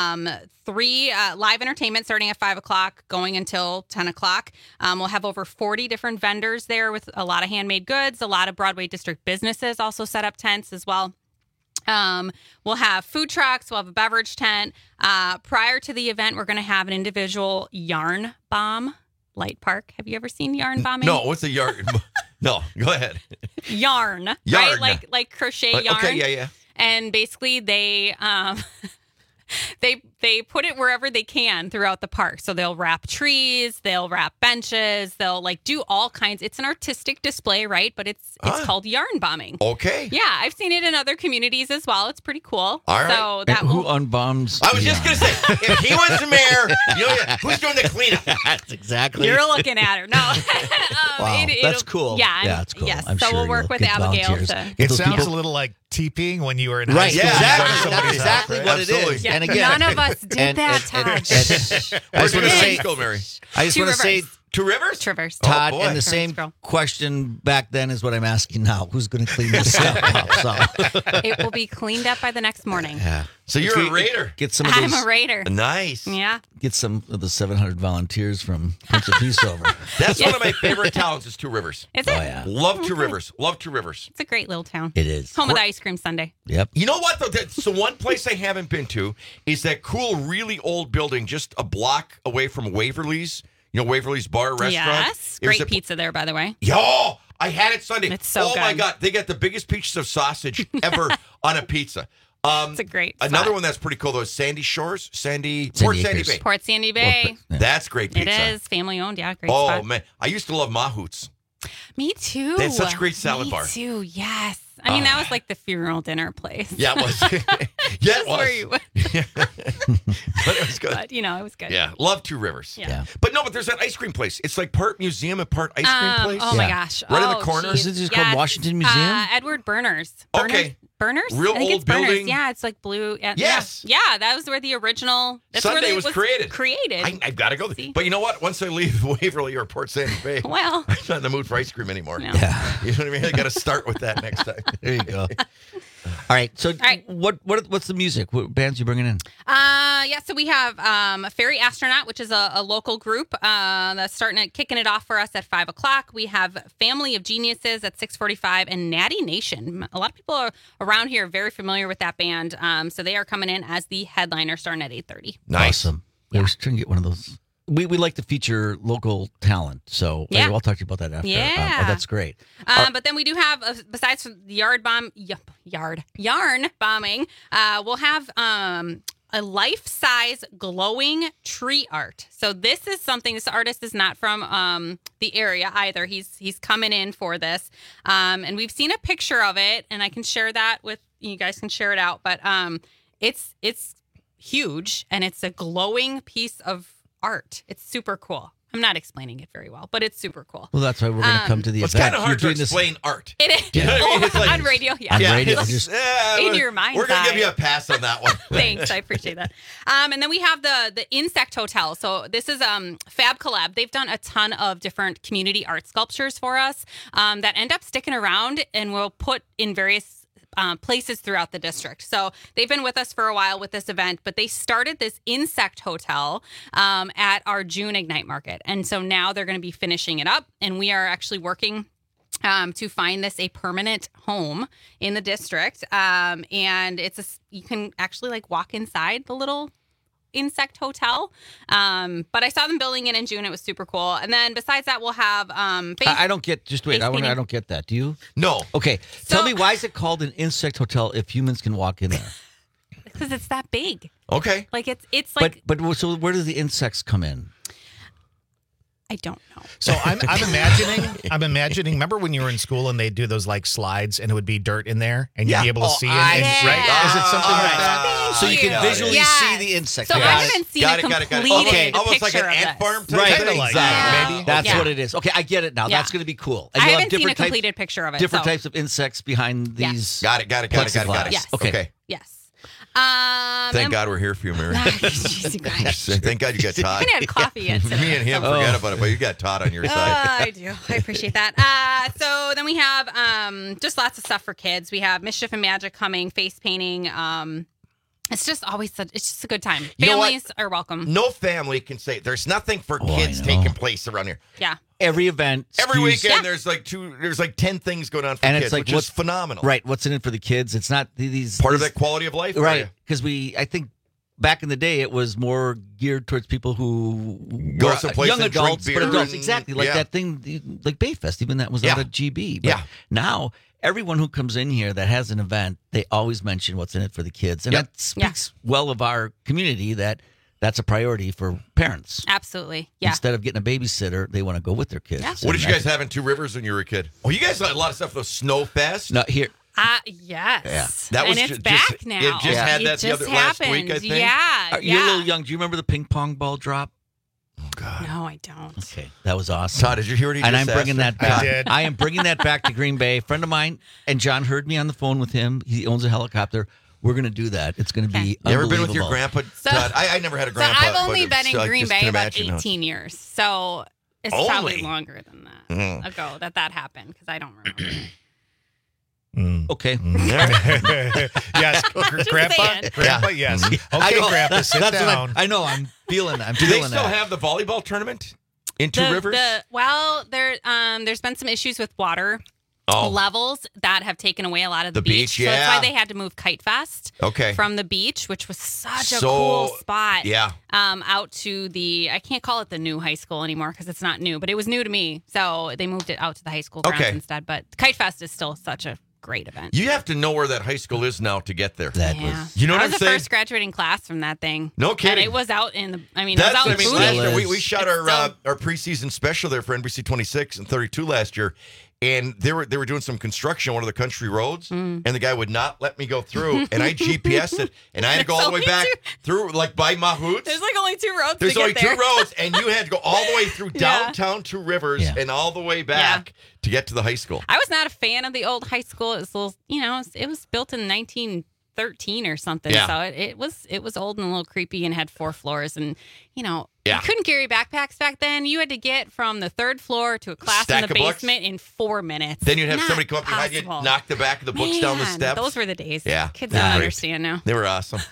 3 live entertainment starting at 5 o'clock, going until 10 o'clock. We'll have over 40 different vendors there with a lot of handmade goods. A lot of Broadway district businesses also set up tents as well. We'll have food trucks. We'll have a beverage tent. Prior to the event, we're going to have an individual yarn bomb light park. Have you ever seen yarn bombing? No, what's a yarn? No, go ahead. Yarn, Yarn. right? Like crochet yarn. Okay, yeah. And basically, they they put it wherever they can throughout the park. So they'll wrap trees, they'll wrap benches, they'll like do all kinds. It's an artistic display, right? But it's called yarn bombing. Okay. Yeah, I've seen it in other communities as well. It's pretty cool. All right. So that Who unbombs? I was just going to say, if he was the mayor, who's doing the cleanup? That's exactly. You're looking at her. No. Wow, that's cool. Yeah, that's cool. Yes. I'm so sure we'll work you'll with get Abigail volunteers. to. It sounds a little like teepeeing when you were in high Right, school. exactly. That's exactly what Absolutely. it is. Yeah, And again, none of us did that, Todd. I just want to say, School, Mary. I just Two want to say, Rivers. Two Rivers? Traverse. Todd, boy. and the Traverse same Girl. question back then is what I'm asking now. Who's going to clean this up? It will be cleaned up by the next morning. Yeah. So you're a raider. Get some of those. I'm a raider. Nice. Yeah. Get some of the 700 volunteers from Prince of Peace over. That's one of my favorite towns is Two Rivers. Is it? Oh, yeah. Love Two Rivers. Love Two Rivers. It's a great little town. It is. Home of the ice cream sundae. Yep. You know what, though? So one place I haven't been to is that cool, really old building just a block away from Waverly's. You know, Waverly's Bar Restaurant? Yes. Great pizza there, by the way. Yo, I had it Sunday. It's so Oh, my good. God. They got the biggest pieces of sausage ever on a pizza. It's a great Another spot. one that's pretty cool, though, is Sandy Shores. Port Sandy Acres. Bay. Port Sandy Bay. That's great It pizza. is family owned. Yeah, great Oh, spot. man. I used to love Mahoots. Me too. They had such great salad Me bar. too. Yes. I mean, that was like the funeral dinner place. Yeah, it was. Yeah, it That's where you was. But it was good. But, you know, it was good. Yeah, love Two Rivers. Yeah. But no, but there's that ice cream place. It's like part museum and part ice cream place. Oh my gosh. Right in Oh, the corner. geez. Isn't it just called Washington Museum? Edward Berners. Okay. Berners? Real I think old it's Berners. building. Yeah, it's like blue. Yeah, Yes. Yeah, that was where the original. That's Sunday where it was created. Created. I've got to go there. But you know what? Once I leave Waverly or Port Sandy Bay, Well. I'm not in the mood for ice cream anymore. No. Yeah. You know what I mean? I got to start with that next time. There you go. All right. So, what's the music? What bands you bringing in? Yeah, so we have Fairy Astronaut, which is a local group that's kicking it off for us at 5 o'clock. We have Family of Geniuses at 6:45, and Natty Nation. A lot of people around here are very familiar with that band, so they are coming in as the headliner, starting at 8:30. Nice. Awesome. Yeah. I was trying to get one of those. We like to feature local talent, so Yeah. I'll talk to you about that after. Yeah. That's great. But then we do have, besides the yarn bombing, we'll have a life-size glowing tree art. So this is something. This artist is not from the area either. He's coming in for this, and we've seen a picture of it, and I can share that with you guys. Can share it out, but it's huge, and it's a glowing piece of art. It's super cool. I'm not explaining it very well, but it's super cool. Well, that's why we're going to come to the It's event. kind of hard to You're doing this- explain art. It is. You know what I mean? It's like- on radio, yeah. On radio, it's- just- In your mind's We're going to eye. give you a pass on that one. Thanks, I appreciate that. And then we have the Insect Hotel. So this is Fab Collab. They've done a ton of different community art sculptures for us that end up sticking around and we'll put in various places throughout the district. So they've been with us for a while with this event, but they started this insect hotel at our June Ignite Market. And so now they're going to be finishing it up, and we are actually working to find this a permanent home in the district. And you can actually like walk inside the little insect hotel. But I saw them building it in June. It was super cool. And then besides that, we'll have I don't get. Just wait. I don't get that. Do you? No. Okay. Tell me, why is it called an insect hotel if humans can walk in there? because it's that big. Okay. Like it's like But so where do the insects come in? I don't know. So I'm imagining. Remember when you were in school and they'd do those like slides and it would be dirt in there and you'd be able to see it? Right? Is it something like that? So you can visually see the insect. So I haven't seen a completed Okay. Almost like picture an of ant this. farm type Right, thing? exactly. Maybe. That's Yeah. what it is. Okay, I get it now. Yeah. That's going to be cool. I And you'll have haven't seen a different types- completed picture of it. Different so. types of insects behind Yeah. these. Got it. plexiglass. Yes. Okay. Yes. Thank God we're here for you, Mary. Jeez, you guys. Thank God you got Todd. I haven't had coffee yet today. Me and him forget about it, but you got Todd on your side. I do. I appreciate that. So then we have just lots of stuff for kids. We have Mischief and Magic coming, face painting. It's just always it's just a good time. You know what? Families are welcome. No family can say there's nothing for kids taking place around here. Yeah. Every event, every weekend, there's like 10 things going on for and kids, it's like which is phenomenal. Right. What's in it for the kids? It's not these part of that quality of life, right? Because I think back in the day, it was more geared towards people who go were someplace young and adults, drink but beer adults, exactly like that thing, like Bayfest. Even that was out of GB. But now everyone who comes in here that has an event, they always mention what's in it for the kids, and that speaks well of our community. That's a priority for parents. Absolutely. Yeah. Instead of getting a babysitter, they want to go with their kids. Yeah. What did you guys have in Two Rivers when you were a kid? Oh, you guys had a lot of stuff. Those Snowfest. No, here. Yes. Yeah. That was and it's back now. It just had that the other last week, I think. Yeah. You're a little young. Do you remember the ping pong ball drop? Oh God. No, I don't. Okay, that was awesome. Todd, did you hear what he just And I'm asked bringing her? that back. I did. I am bringing that back to Green Bay. A friend of mine, and John heard me on the phone with him. He owns a helicopter. We're going to do that. It's going to be You ever been unbelievable. with your grandpa, Todd? I never had a grandpa. So I've only but been in I Green just Bay can about imagine how- 18 years. So it's Only? probably longer than that Mhm. ago that happened because I don't remember. Okay. Yes, Grandpa. saying. Grandpa, yes. I Okay, know. Grandpa, sit That's what down. I know. I'm feeling that. I'm Do they feeling still that. have the volleyball tournament in Two Rivers? There's been some issues with water Oh. levels that have taken away a lot of the, The beach, So that's yeah. why they had to move Kite Fest Okay. from the beach, which was such a So, cool spot. yeah. Out to I can't call it the new high school anymore because it's not new, but it was new to me. So they moved it out to the high school grounds Okay. instead. But Kite Fest is still such a great event. You have to know where that high school is now to get there. Yeah. You know what I I'm was the saying? first graduating class from that thing. No kidding. And it was out in the, it was That's out what I in mean. Boone. Last year we shot our preseason special there for NBC 26 and 32 last year, and they were doing some construction on one of the country roads, and the guy would not let me go through, and I GPSed it, and I had to go all the way back through like by Mahoots. There's like only two roads. There's to only get there. two roads, and you had to go all the way through Yeah. downtown Two Rivers and all the way back to get to the high school. I was not a fan of the old high school. It was a little, it was built in 1913 or something. Yeah. So it was old and a little creepy and had 4 floors. And, Yeah. you couldn't carry backpacks back then. You had to get from the 3rd floor to a class Stack in the of books? basement in 4 minutes. Then you'd have Not somebody come up behind you, possible. knock the back of the books down the Man, steps. Those were the days. Yeah. Kids They're don't great. understand now. They were awesome.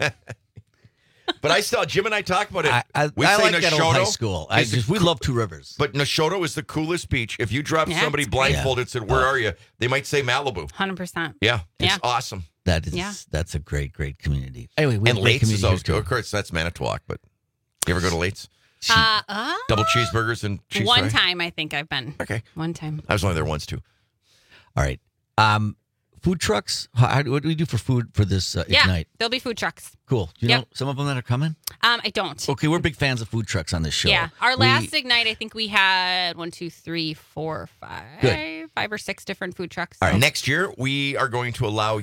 But I still, Jim and I talk about it. I we say like that old high Neshotto school. We love Two Rivers. But Neshotto is the coolest beach. If you drop Yeah, somebody it's great. blindfolded and said, "Where are you?" They might say Malibu. 100%. Yeah, it's Yeah. awesome. That's a great community. Anyway, we And have a great Late's is community always here, good. too. Of course, that's Manitowoc. But you ever go to Late's? Oh. Double cheeseburgers and cheese One fry? time, I think I've been. Okay. One time. I was only there once too. All right. Food trucks. What do we do for food for this Yeah, Ignite? there'll be food trucks. Cool. Do you Yep. know some of them that are coming? I don't. Okay, we're big fans of food trucks on this show. Yeah, our We- last Ignite, I think we had 1, 2, 3, 4, 5, Good. 5 or 6 different food trucks. All right. So- Next year, we are going to allow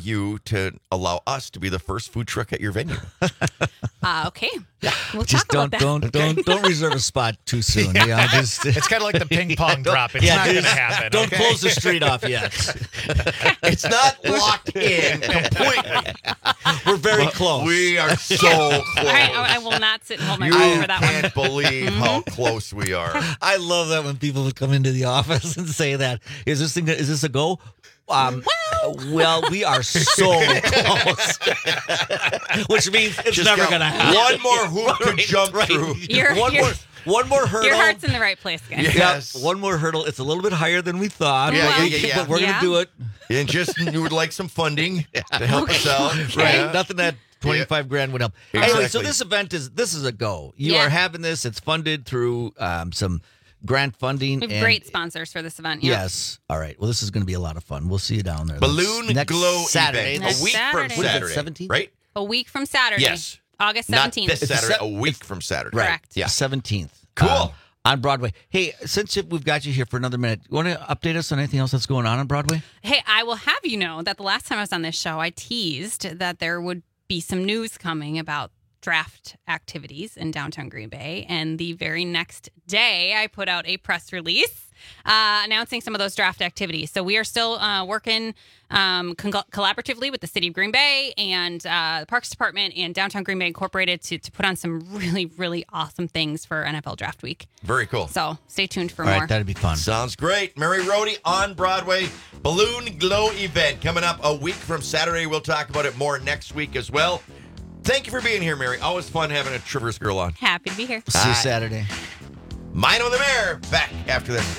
us to be the first food truck at your venue. Okay. We'll Just talk about that. don't reserve a spot too soon. You know, just It's kind of like the ping pong drop. It's Yeah, not going to just happen. Don't okay? close the street off yet. It's not locked in completely. We're very close. We are so close. All right, I will not sit and hold my You breath for that one. can't believe how close we are. I love that when people would come into the office and say that. Is this a go? Well, we are so close. Which means it's Just never got going to happen. one more hoop to jump Right. through. One more hurdle. Your heart's in the right place, guys. Yes. Yep, one more hurdle. It's a little bit higher than we thought. Yeah. But we're going to do it. And just you would like some funding to help us out. Right. Yeah. Nothing that 25 grand would help. Exactly. Anyway, so this is a go. You Yeah. are having this. It's funded through some grant funding. We have and great sponsors for this event. Yeah. Yes. All right. Well, this is going to be a lot of fun. We'll see you down there. Balloon Next Glow Saturday. event. Next A week Saturday. from What is it, Saturday. 17th? Right? A week from Saturday. Yes. August Not 17th. this It's a Saturday, se- a week from Saturday. Right. Correct. Yeah. 17th. Cool. On Broadway. Hey, since we've got you here for another minute, you want to update us on anything else that's going on Broadway? Hey, I will have you know that the last time I was on this show, I teased that there would be some news coming about draft activities in downtown Green Bay. And the very next day, I put out a press release announcing some of those draft activities. So we are still working collaboratively with the City of Green Bay and the Parks Department and Downtown Green Bay Incorporated to put on some really, really awesome things for NFL Draft Week. Very cool. So stay tuned for All more. right, that'd be fun. Sounds great. Mary Rohde on Broadway. Balloon Glow event coming up a week from Saturday. We'll talk about it more next week as well. Thank you for being here, Mary. Always fun having a Traverse girl on. Happy to be here. See you Saturday. Mino the Mayor, back after this.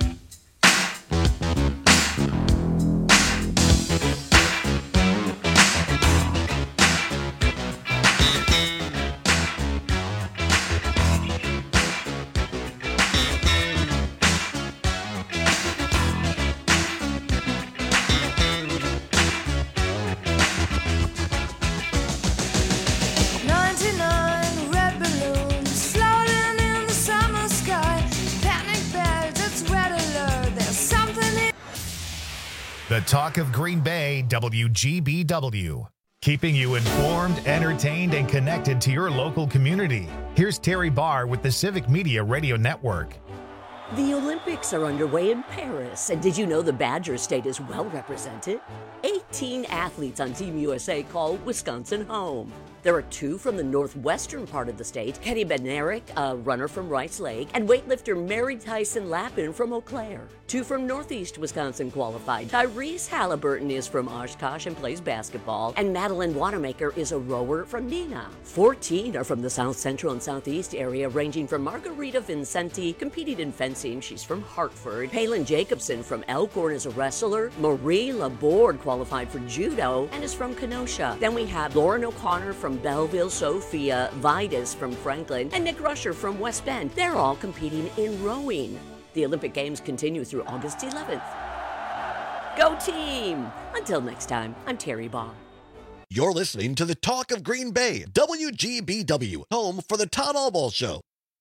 The talk of Green Bay, WGBW. Keeping you informed, entertained, and connected to your local community. Here's Terry Barr with the Civic Media Radio Network. The Olympics are underway in Paris, and did you know the Badger State is well represented? 18 athletes on Team USA call Wisconsin home. There are 2 from the northwestern part of the state, Kenny Bednarik, a runner from Rice Lake, and weightlifter Mary Tyson Lappin from Eau Claire. 2 from northeast Wisconsin qualified. Tyrese Halliburton is from Oshkosh and plays basketball, and Madeline Wanamaker is a rower from Neenah. 14 are from the south central and southeast area, ranging from Margarita Vincenti, competing in fencing, she's from Hartford. Palin Jacobson from Elkhorn is a wrestler. Marie Laborde qualified for judo and is from Kenosha. Then we have Lauren O'Connor from Belleville, Sophia Vidas from Franklin, and Nick Rusher from West Bend. They're all competing in rowing. The Olympic Games continue through August 11th. Go team! Until next time, I'm Terry Baugh. You're listening to the Talk of Green Bay, WGBW, home for the Todd Albaugh Show.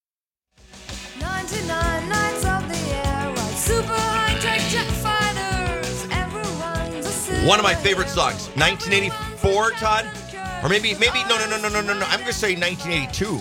99 nights of the air, while super high-tech jet fighters, everyone's a citizen. One of my favorite songs, 1984, Todd? Or maybe, no. I'm going to say 1982.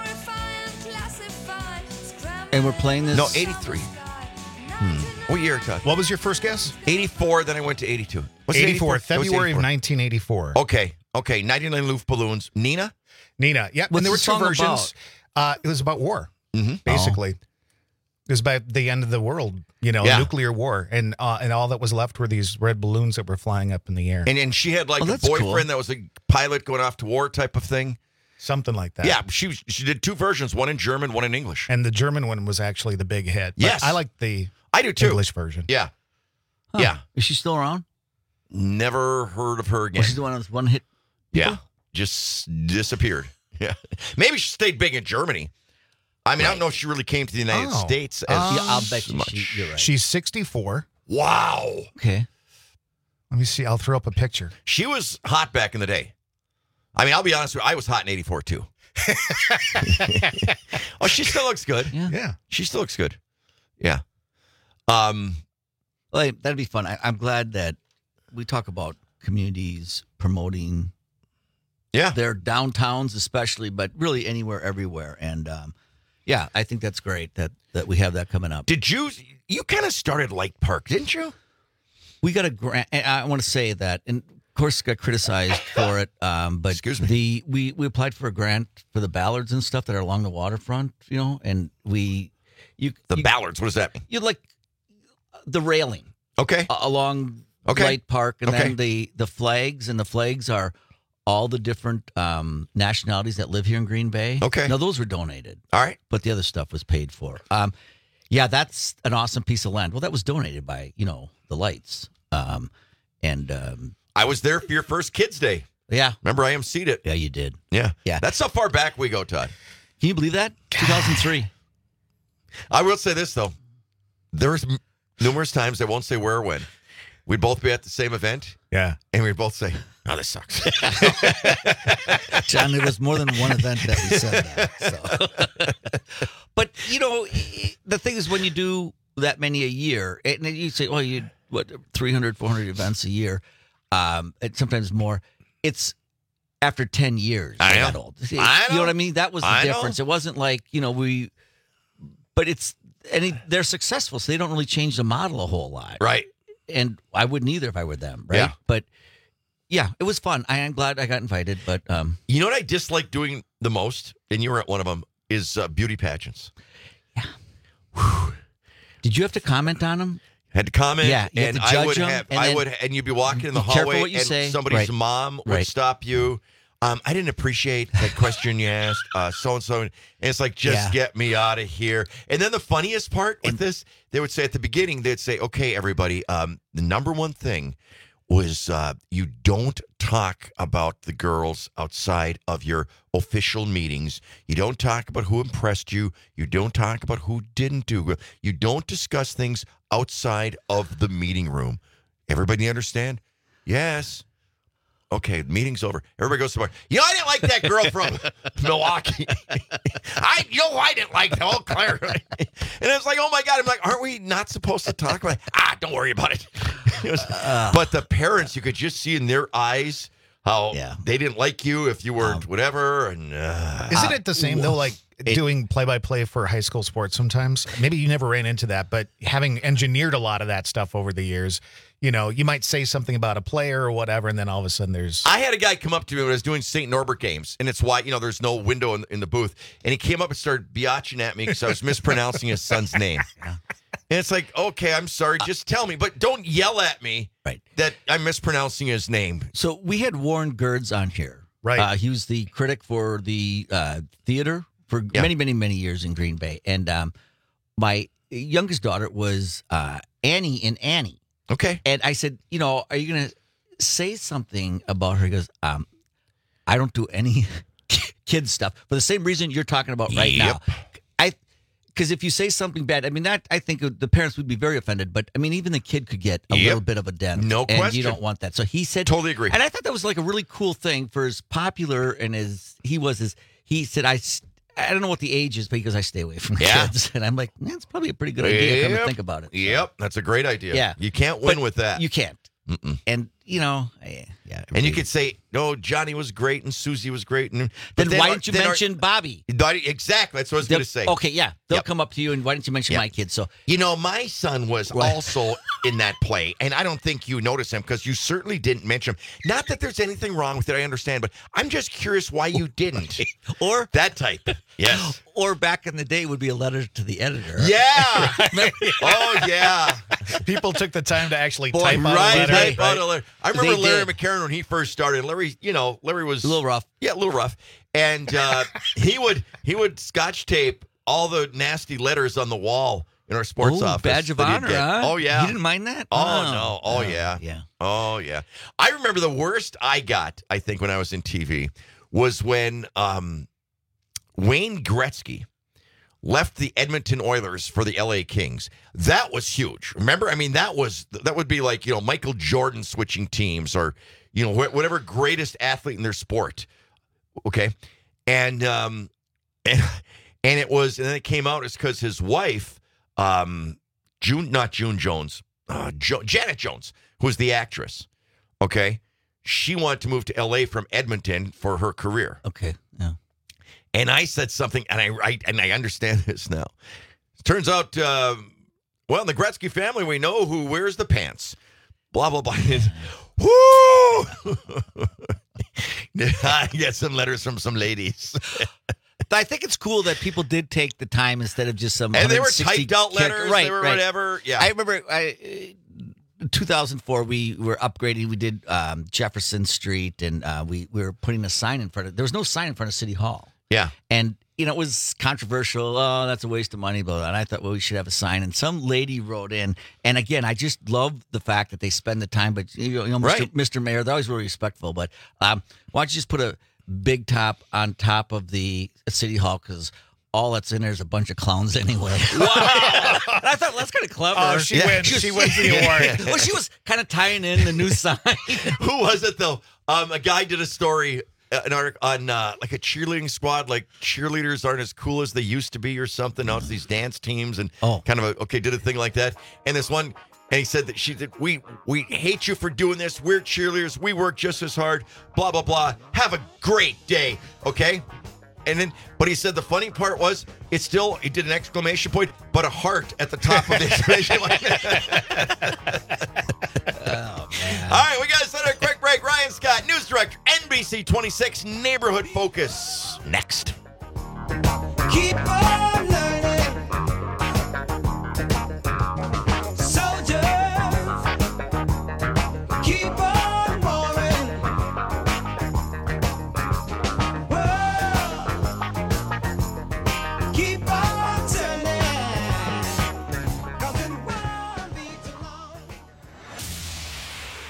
And we're playing this? No, 83. What year, Todd? What was your first guess? 84, then I went to 82. What's 84, February of 1984. Okay. 99 Loof Balloons. Neenah? Neenah, yeah. What's and there were the 2 song versions. It was about war, basically. It was about the end of the world, nuclear war. And all that was left were these red balloons that were flying up in the air. And she had like a boyfriend that was a pilot going off to war type of thing. Something like that. Yeah, she did 2 versions, one in German, one in English. And the German one was actually the big hit. But yes. I like the I do too. English version. Yeah. Huh. Yeah. Is she still around? Never heard of her again. Was she the one with one hit? Yeah. Just disappeared. Yeah. Maybe she stayed big in Germany. I mean, I don't know if she really came to the United States as I'll bet much. you're right. She's 64. Wow. Okay. Let me see. I'll throw up a picture. She was hot back in the day. I mean, I'll be honest with you. I was hot in 84 too. Oh, she still looks good. Yeah. She still looks good. Yeah. Well, that'd be fun. I'm glad that we talk about communities promoting their downtowns especially, but really anywhere, everywhere. And I think that's great that we have that coming up. Did you kind of started Lake Park, didn't you? We got a grant. I want to say that, and of course got criticized for it. But excuse me. We applied for a grant for the ballards and stuff that are along the waterfront, and ballards, what does that mean? You like the railing. Okay. Along Light Park, and then the flags, and the flags are all the different nationalities that live here in Green Bay. Okay. Now, those were donated. All right. But the other stuff was paid for. That's an awesome piece of land. Well, that was donated by, the Lights. I was there for your first Kids Day. Yeah. Remember, I emceed it. Yeah, you did. Yeah. Yeah. That's how far back we go, Todd. Can you believe that? 2003. I will say this, though. There was numerous times, I won't say where or when, we'd both be at the same event. Yeah. And we'd both say, oh, this sucks. John, there was more than one event that we said that. So. But, the thing is, when you do that many a year, and you say, 300, 400 events a year, and sometimes more, it's after 10 years. I know. That old. You know what I mean? That was the difference. It wasn't like, but they're successful, so they don't really change the model a whole lot. Right. And I wouldn't either if I were them, right? Yeah. But, yeah, it was fun. I am glad I got invited, but... You know what I dislike doing the most, and you were at one of them, is beauty pageants. Yeah. Whew. Did you have to comment on them? Had to comment, yeah, you and have to judge I would them, have, and I would, and you'd be walking in the be careful hallway, what you and say. somebody's Right. mom would Right. stop you. I didn't appreciate that question you asked, so-and-so. And it's like, just get me out of here. And then the funniest part with this, they would say at the beginning, they'd say, okay, everybody, the number one thing was you don't talk about the girls outside of your official meetings. You don't talk about who impressed you. You don't talk about who didn't do good. You don't discuss things outside of the meeting room. Everybody understand? Yes. Okay, meeting's over. Everybody goes somewhere. I didn't like that girl from Milwaukee. I didn't like that. Oh, Claire. And it's like, oh my God. I'm like, aren't we not supposed to talk about it? Don't worry about it. But the parents, you could just see in their eyes how they didn't like you if you weren't whatever. And isn't it the same though? Like doing play-by-play for high school sports sometimes. Maybe you never ran into that, but having engineered a lot of that stuff over the years. You might say something about a player or whatever, and then all of a sudden there's... I had a guy come up to me when I was doing St. Norbert games, and it's why, there's no window in the booth, and he came up and started biatching at me because I was mispronouncing his son's name. And it's like, okay, I'm sorry, just tell me, but don't yell at me that I'm mispronouncing his name. So we had Warren Gertz on here. Right. He was the critic for the theater for many, many, many years in Green Bay. And my youngest daughter was Annie in Annie. Okay. And I said, are you going to say something about her? He goes, I don't do any kid stuff for the same reason you're talking about right now. Because if you say something bad, I think the parents would be very offended. But even the kid could get a little bit of a dent. No and question. You don't want that. So he said, totally agree. And I thought that was like a really cool thing for as popular and as he was. He said, I don't know what the age is, but he goes, I stay away from kids. And I'm like, it's probably a pretty good idea. Come to think about it. Yep, that's a great idea. Yeah. You can't win with that. You can't. Mm-mm. And, and you could say, no, Johnny was great and Susie was great. And then why didn't you mention Bobby? Exactly. That's what I was going to say. Okay, yeah. They'll come up to you and why didn't you mention my kid? So my son was also in that play, and I don't think you noticed him because you certainly didn't mention him. Not that there's anything wrong with it, I understand, but I'm just curious why you didn't. Or that type. Yes. Or back in the day would be a letter to the editor. Yeah. Oh, yeah. People took the time to actually type out a letter. I remember Larry McCarron when he first started. Larry was a little rough. Yeah, a little rough. And he would Scotch tape all the nasty letters on the wall in our sports office. Badge of honor, huh? Oh, yeah. You didn't mind that? Oh, no. Oh, yeah. Yeah. Oh, yeah. I remember the worst I got, I think, when I was in TV was when Wayne Gretzky left the Edmonton Oilers for the LA Kings. That was huge. Remember? That would be like, Michael Jordan switching teams or, whatever greatest athlete in their sport. Okay. And it was, and then it came out, it's because his wife, Janet Jones, who was the actress. Okay. She wanted to move to LA from Edmonton for her career. Okay. Yeah. And I said something, and I understand this now. Turns out, in the Gretzky family, we know who wears the pants. Blah, blah, blah. Woo! I get some letters from some ladies. I think it's cool that people did take the time instead of just some. And they were typed out letters. They were whatever. Yeah. I remember in 2004, we were upgrading. We did Jefferson Street, and we were putting a sign in front of. There was no sign in front of City Hall. Yeah. And, it was controversial. Oh, that's a waste of money. Blah, blah. And I thought, we should have a sign. And some lady wrote in. And again, I just love the fact that they spend the time. But, Mr. Mayor, they're always really respectful. But why don't you just put a big top on top of the City Hall? Because all that's in there is a bunch of clowns anyway. Wow. And I thought, that's kind of clever. Oh, she wins. She wins the award. Well, she was kind of tying in the new sign. Who was it, though? A guy did a story. An article on like a cheerleading squad, like cheerleaders aren't as cool as they used to be or something. Now it's these dance teams and kind of did a thing like that. And this one, and he said that she did, we hate you for doing this. We're cheerleaders. We work just as hard. Blah, blah, blah. Have a great day. Okay. And then, but he said the funny part was he did an exclamation point, but a heart at the top of the exclamation point. Oh, man. All right, we got to send a quick break. Ryan Scott, news director, NBC 26, Neighborhood Focus. Next. Keep on learning. Soldiers, keep on roaring.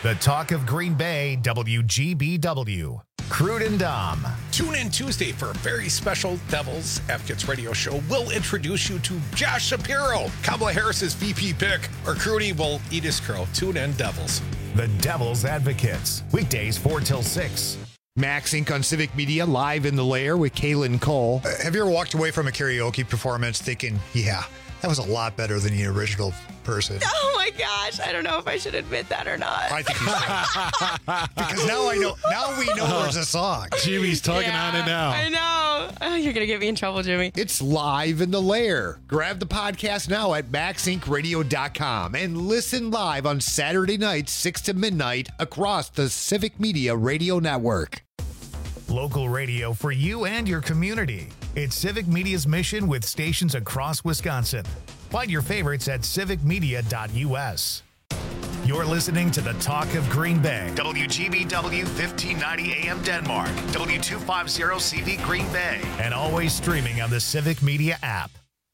The Talk of Green Bay, WGBW. Crude and Dom. Tune in Tuesday for a very special Devils Advocates radio show. We'll introduce you to Josh Shapiro, Kamala Harris's VP pick, or Crudy will eat his crow. Tune in, Devils. The Devils Advocates. Weekdays 4 till 6. Max Inc. on Civic Media, live in the lair with Kaylin Cole. Have you ever walked away from a karaoke performance thinking, yeah, that was a lot better than the original person? Oh my gosh, I don't know if I should admit that or not. I think you should. Because now we know there's a song. Jimmy's tugging on it now. I know. Oh, you're going to get me in trouble, Jimmy. It's live in the lair. Grab the podcast now at maxincradio.com and listen live on Saturday nights, 6 to midnight across the Civic Media Radio Network. Local radio for you and your community. It's Civic Media's mission with stations across Wisconsin. Find your favorites at civicmedia.us. You're listening to the Talk of Green Bay. WGBW 1590 AM Denmark. W250 CV Green Bay. And always streaming on the Civic Media app.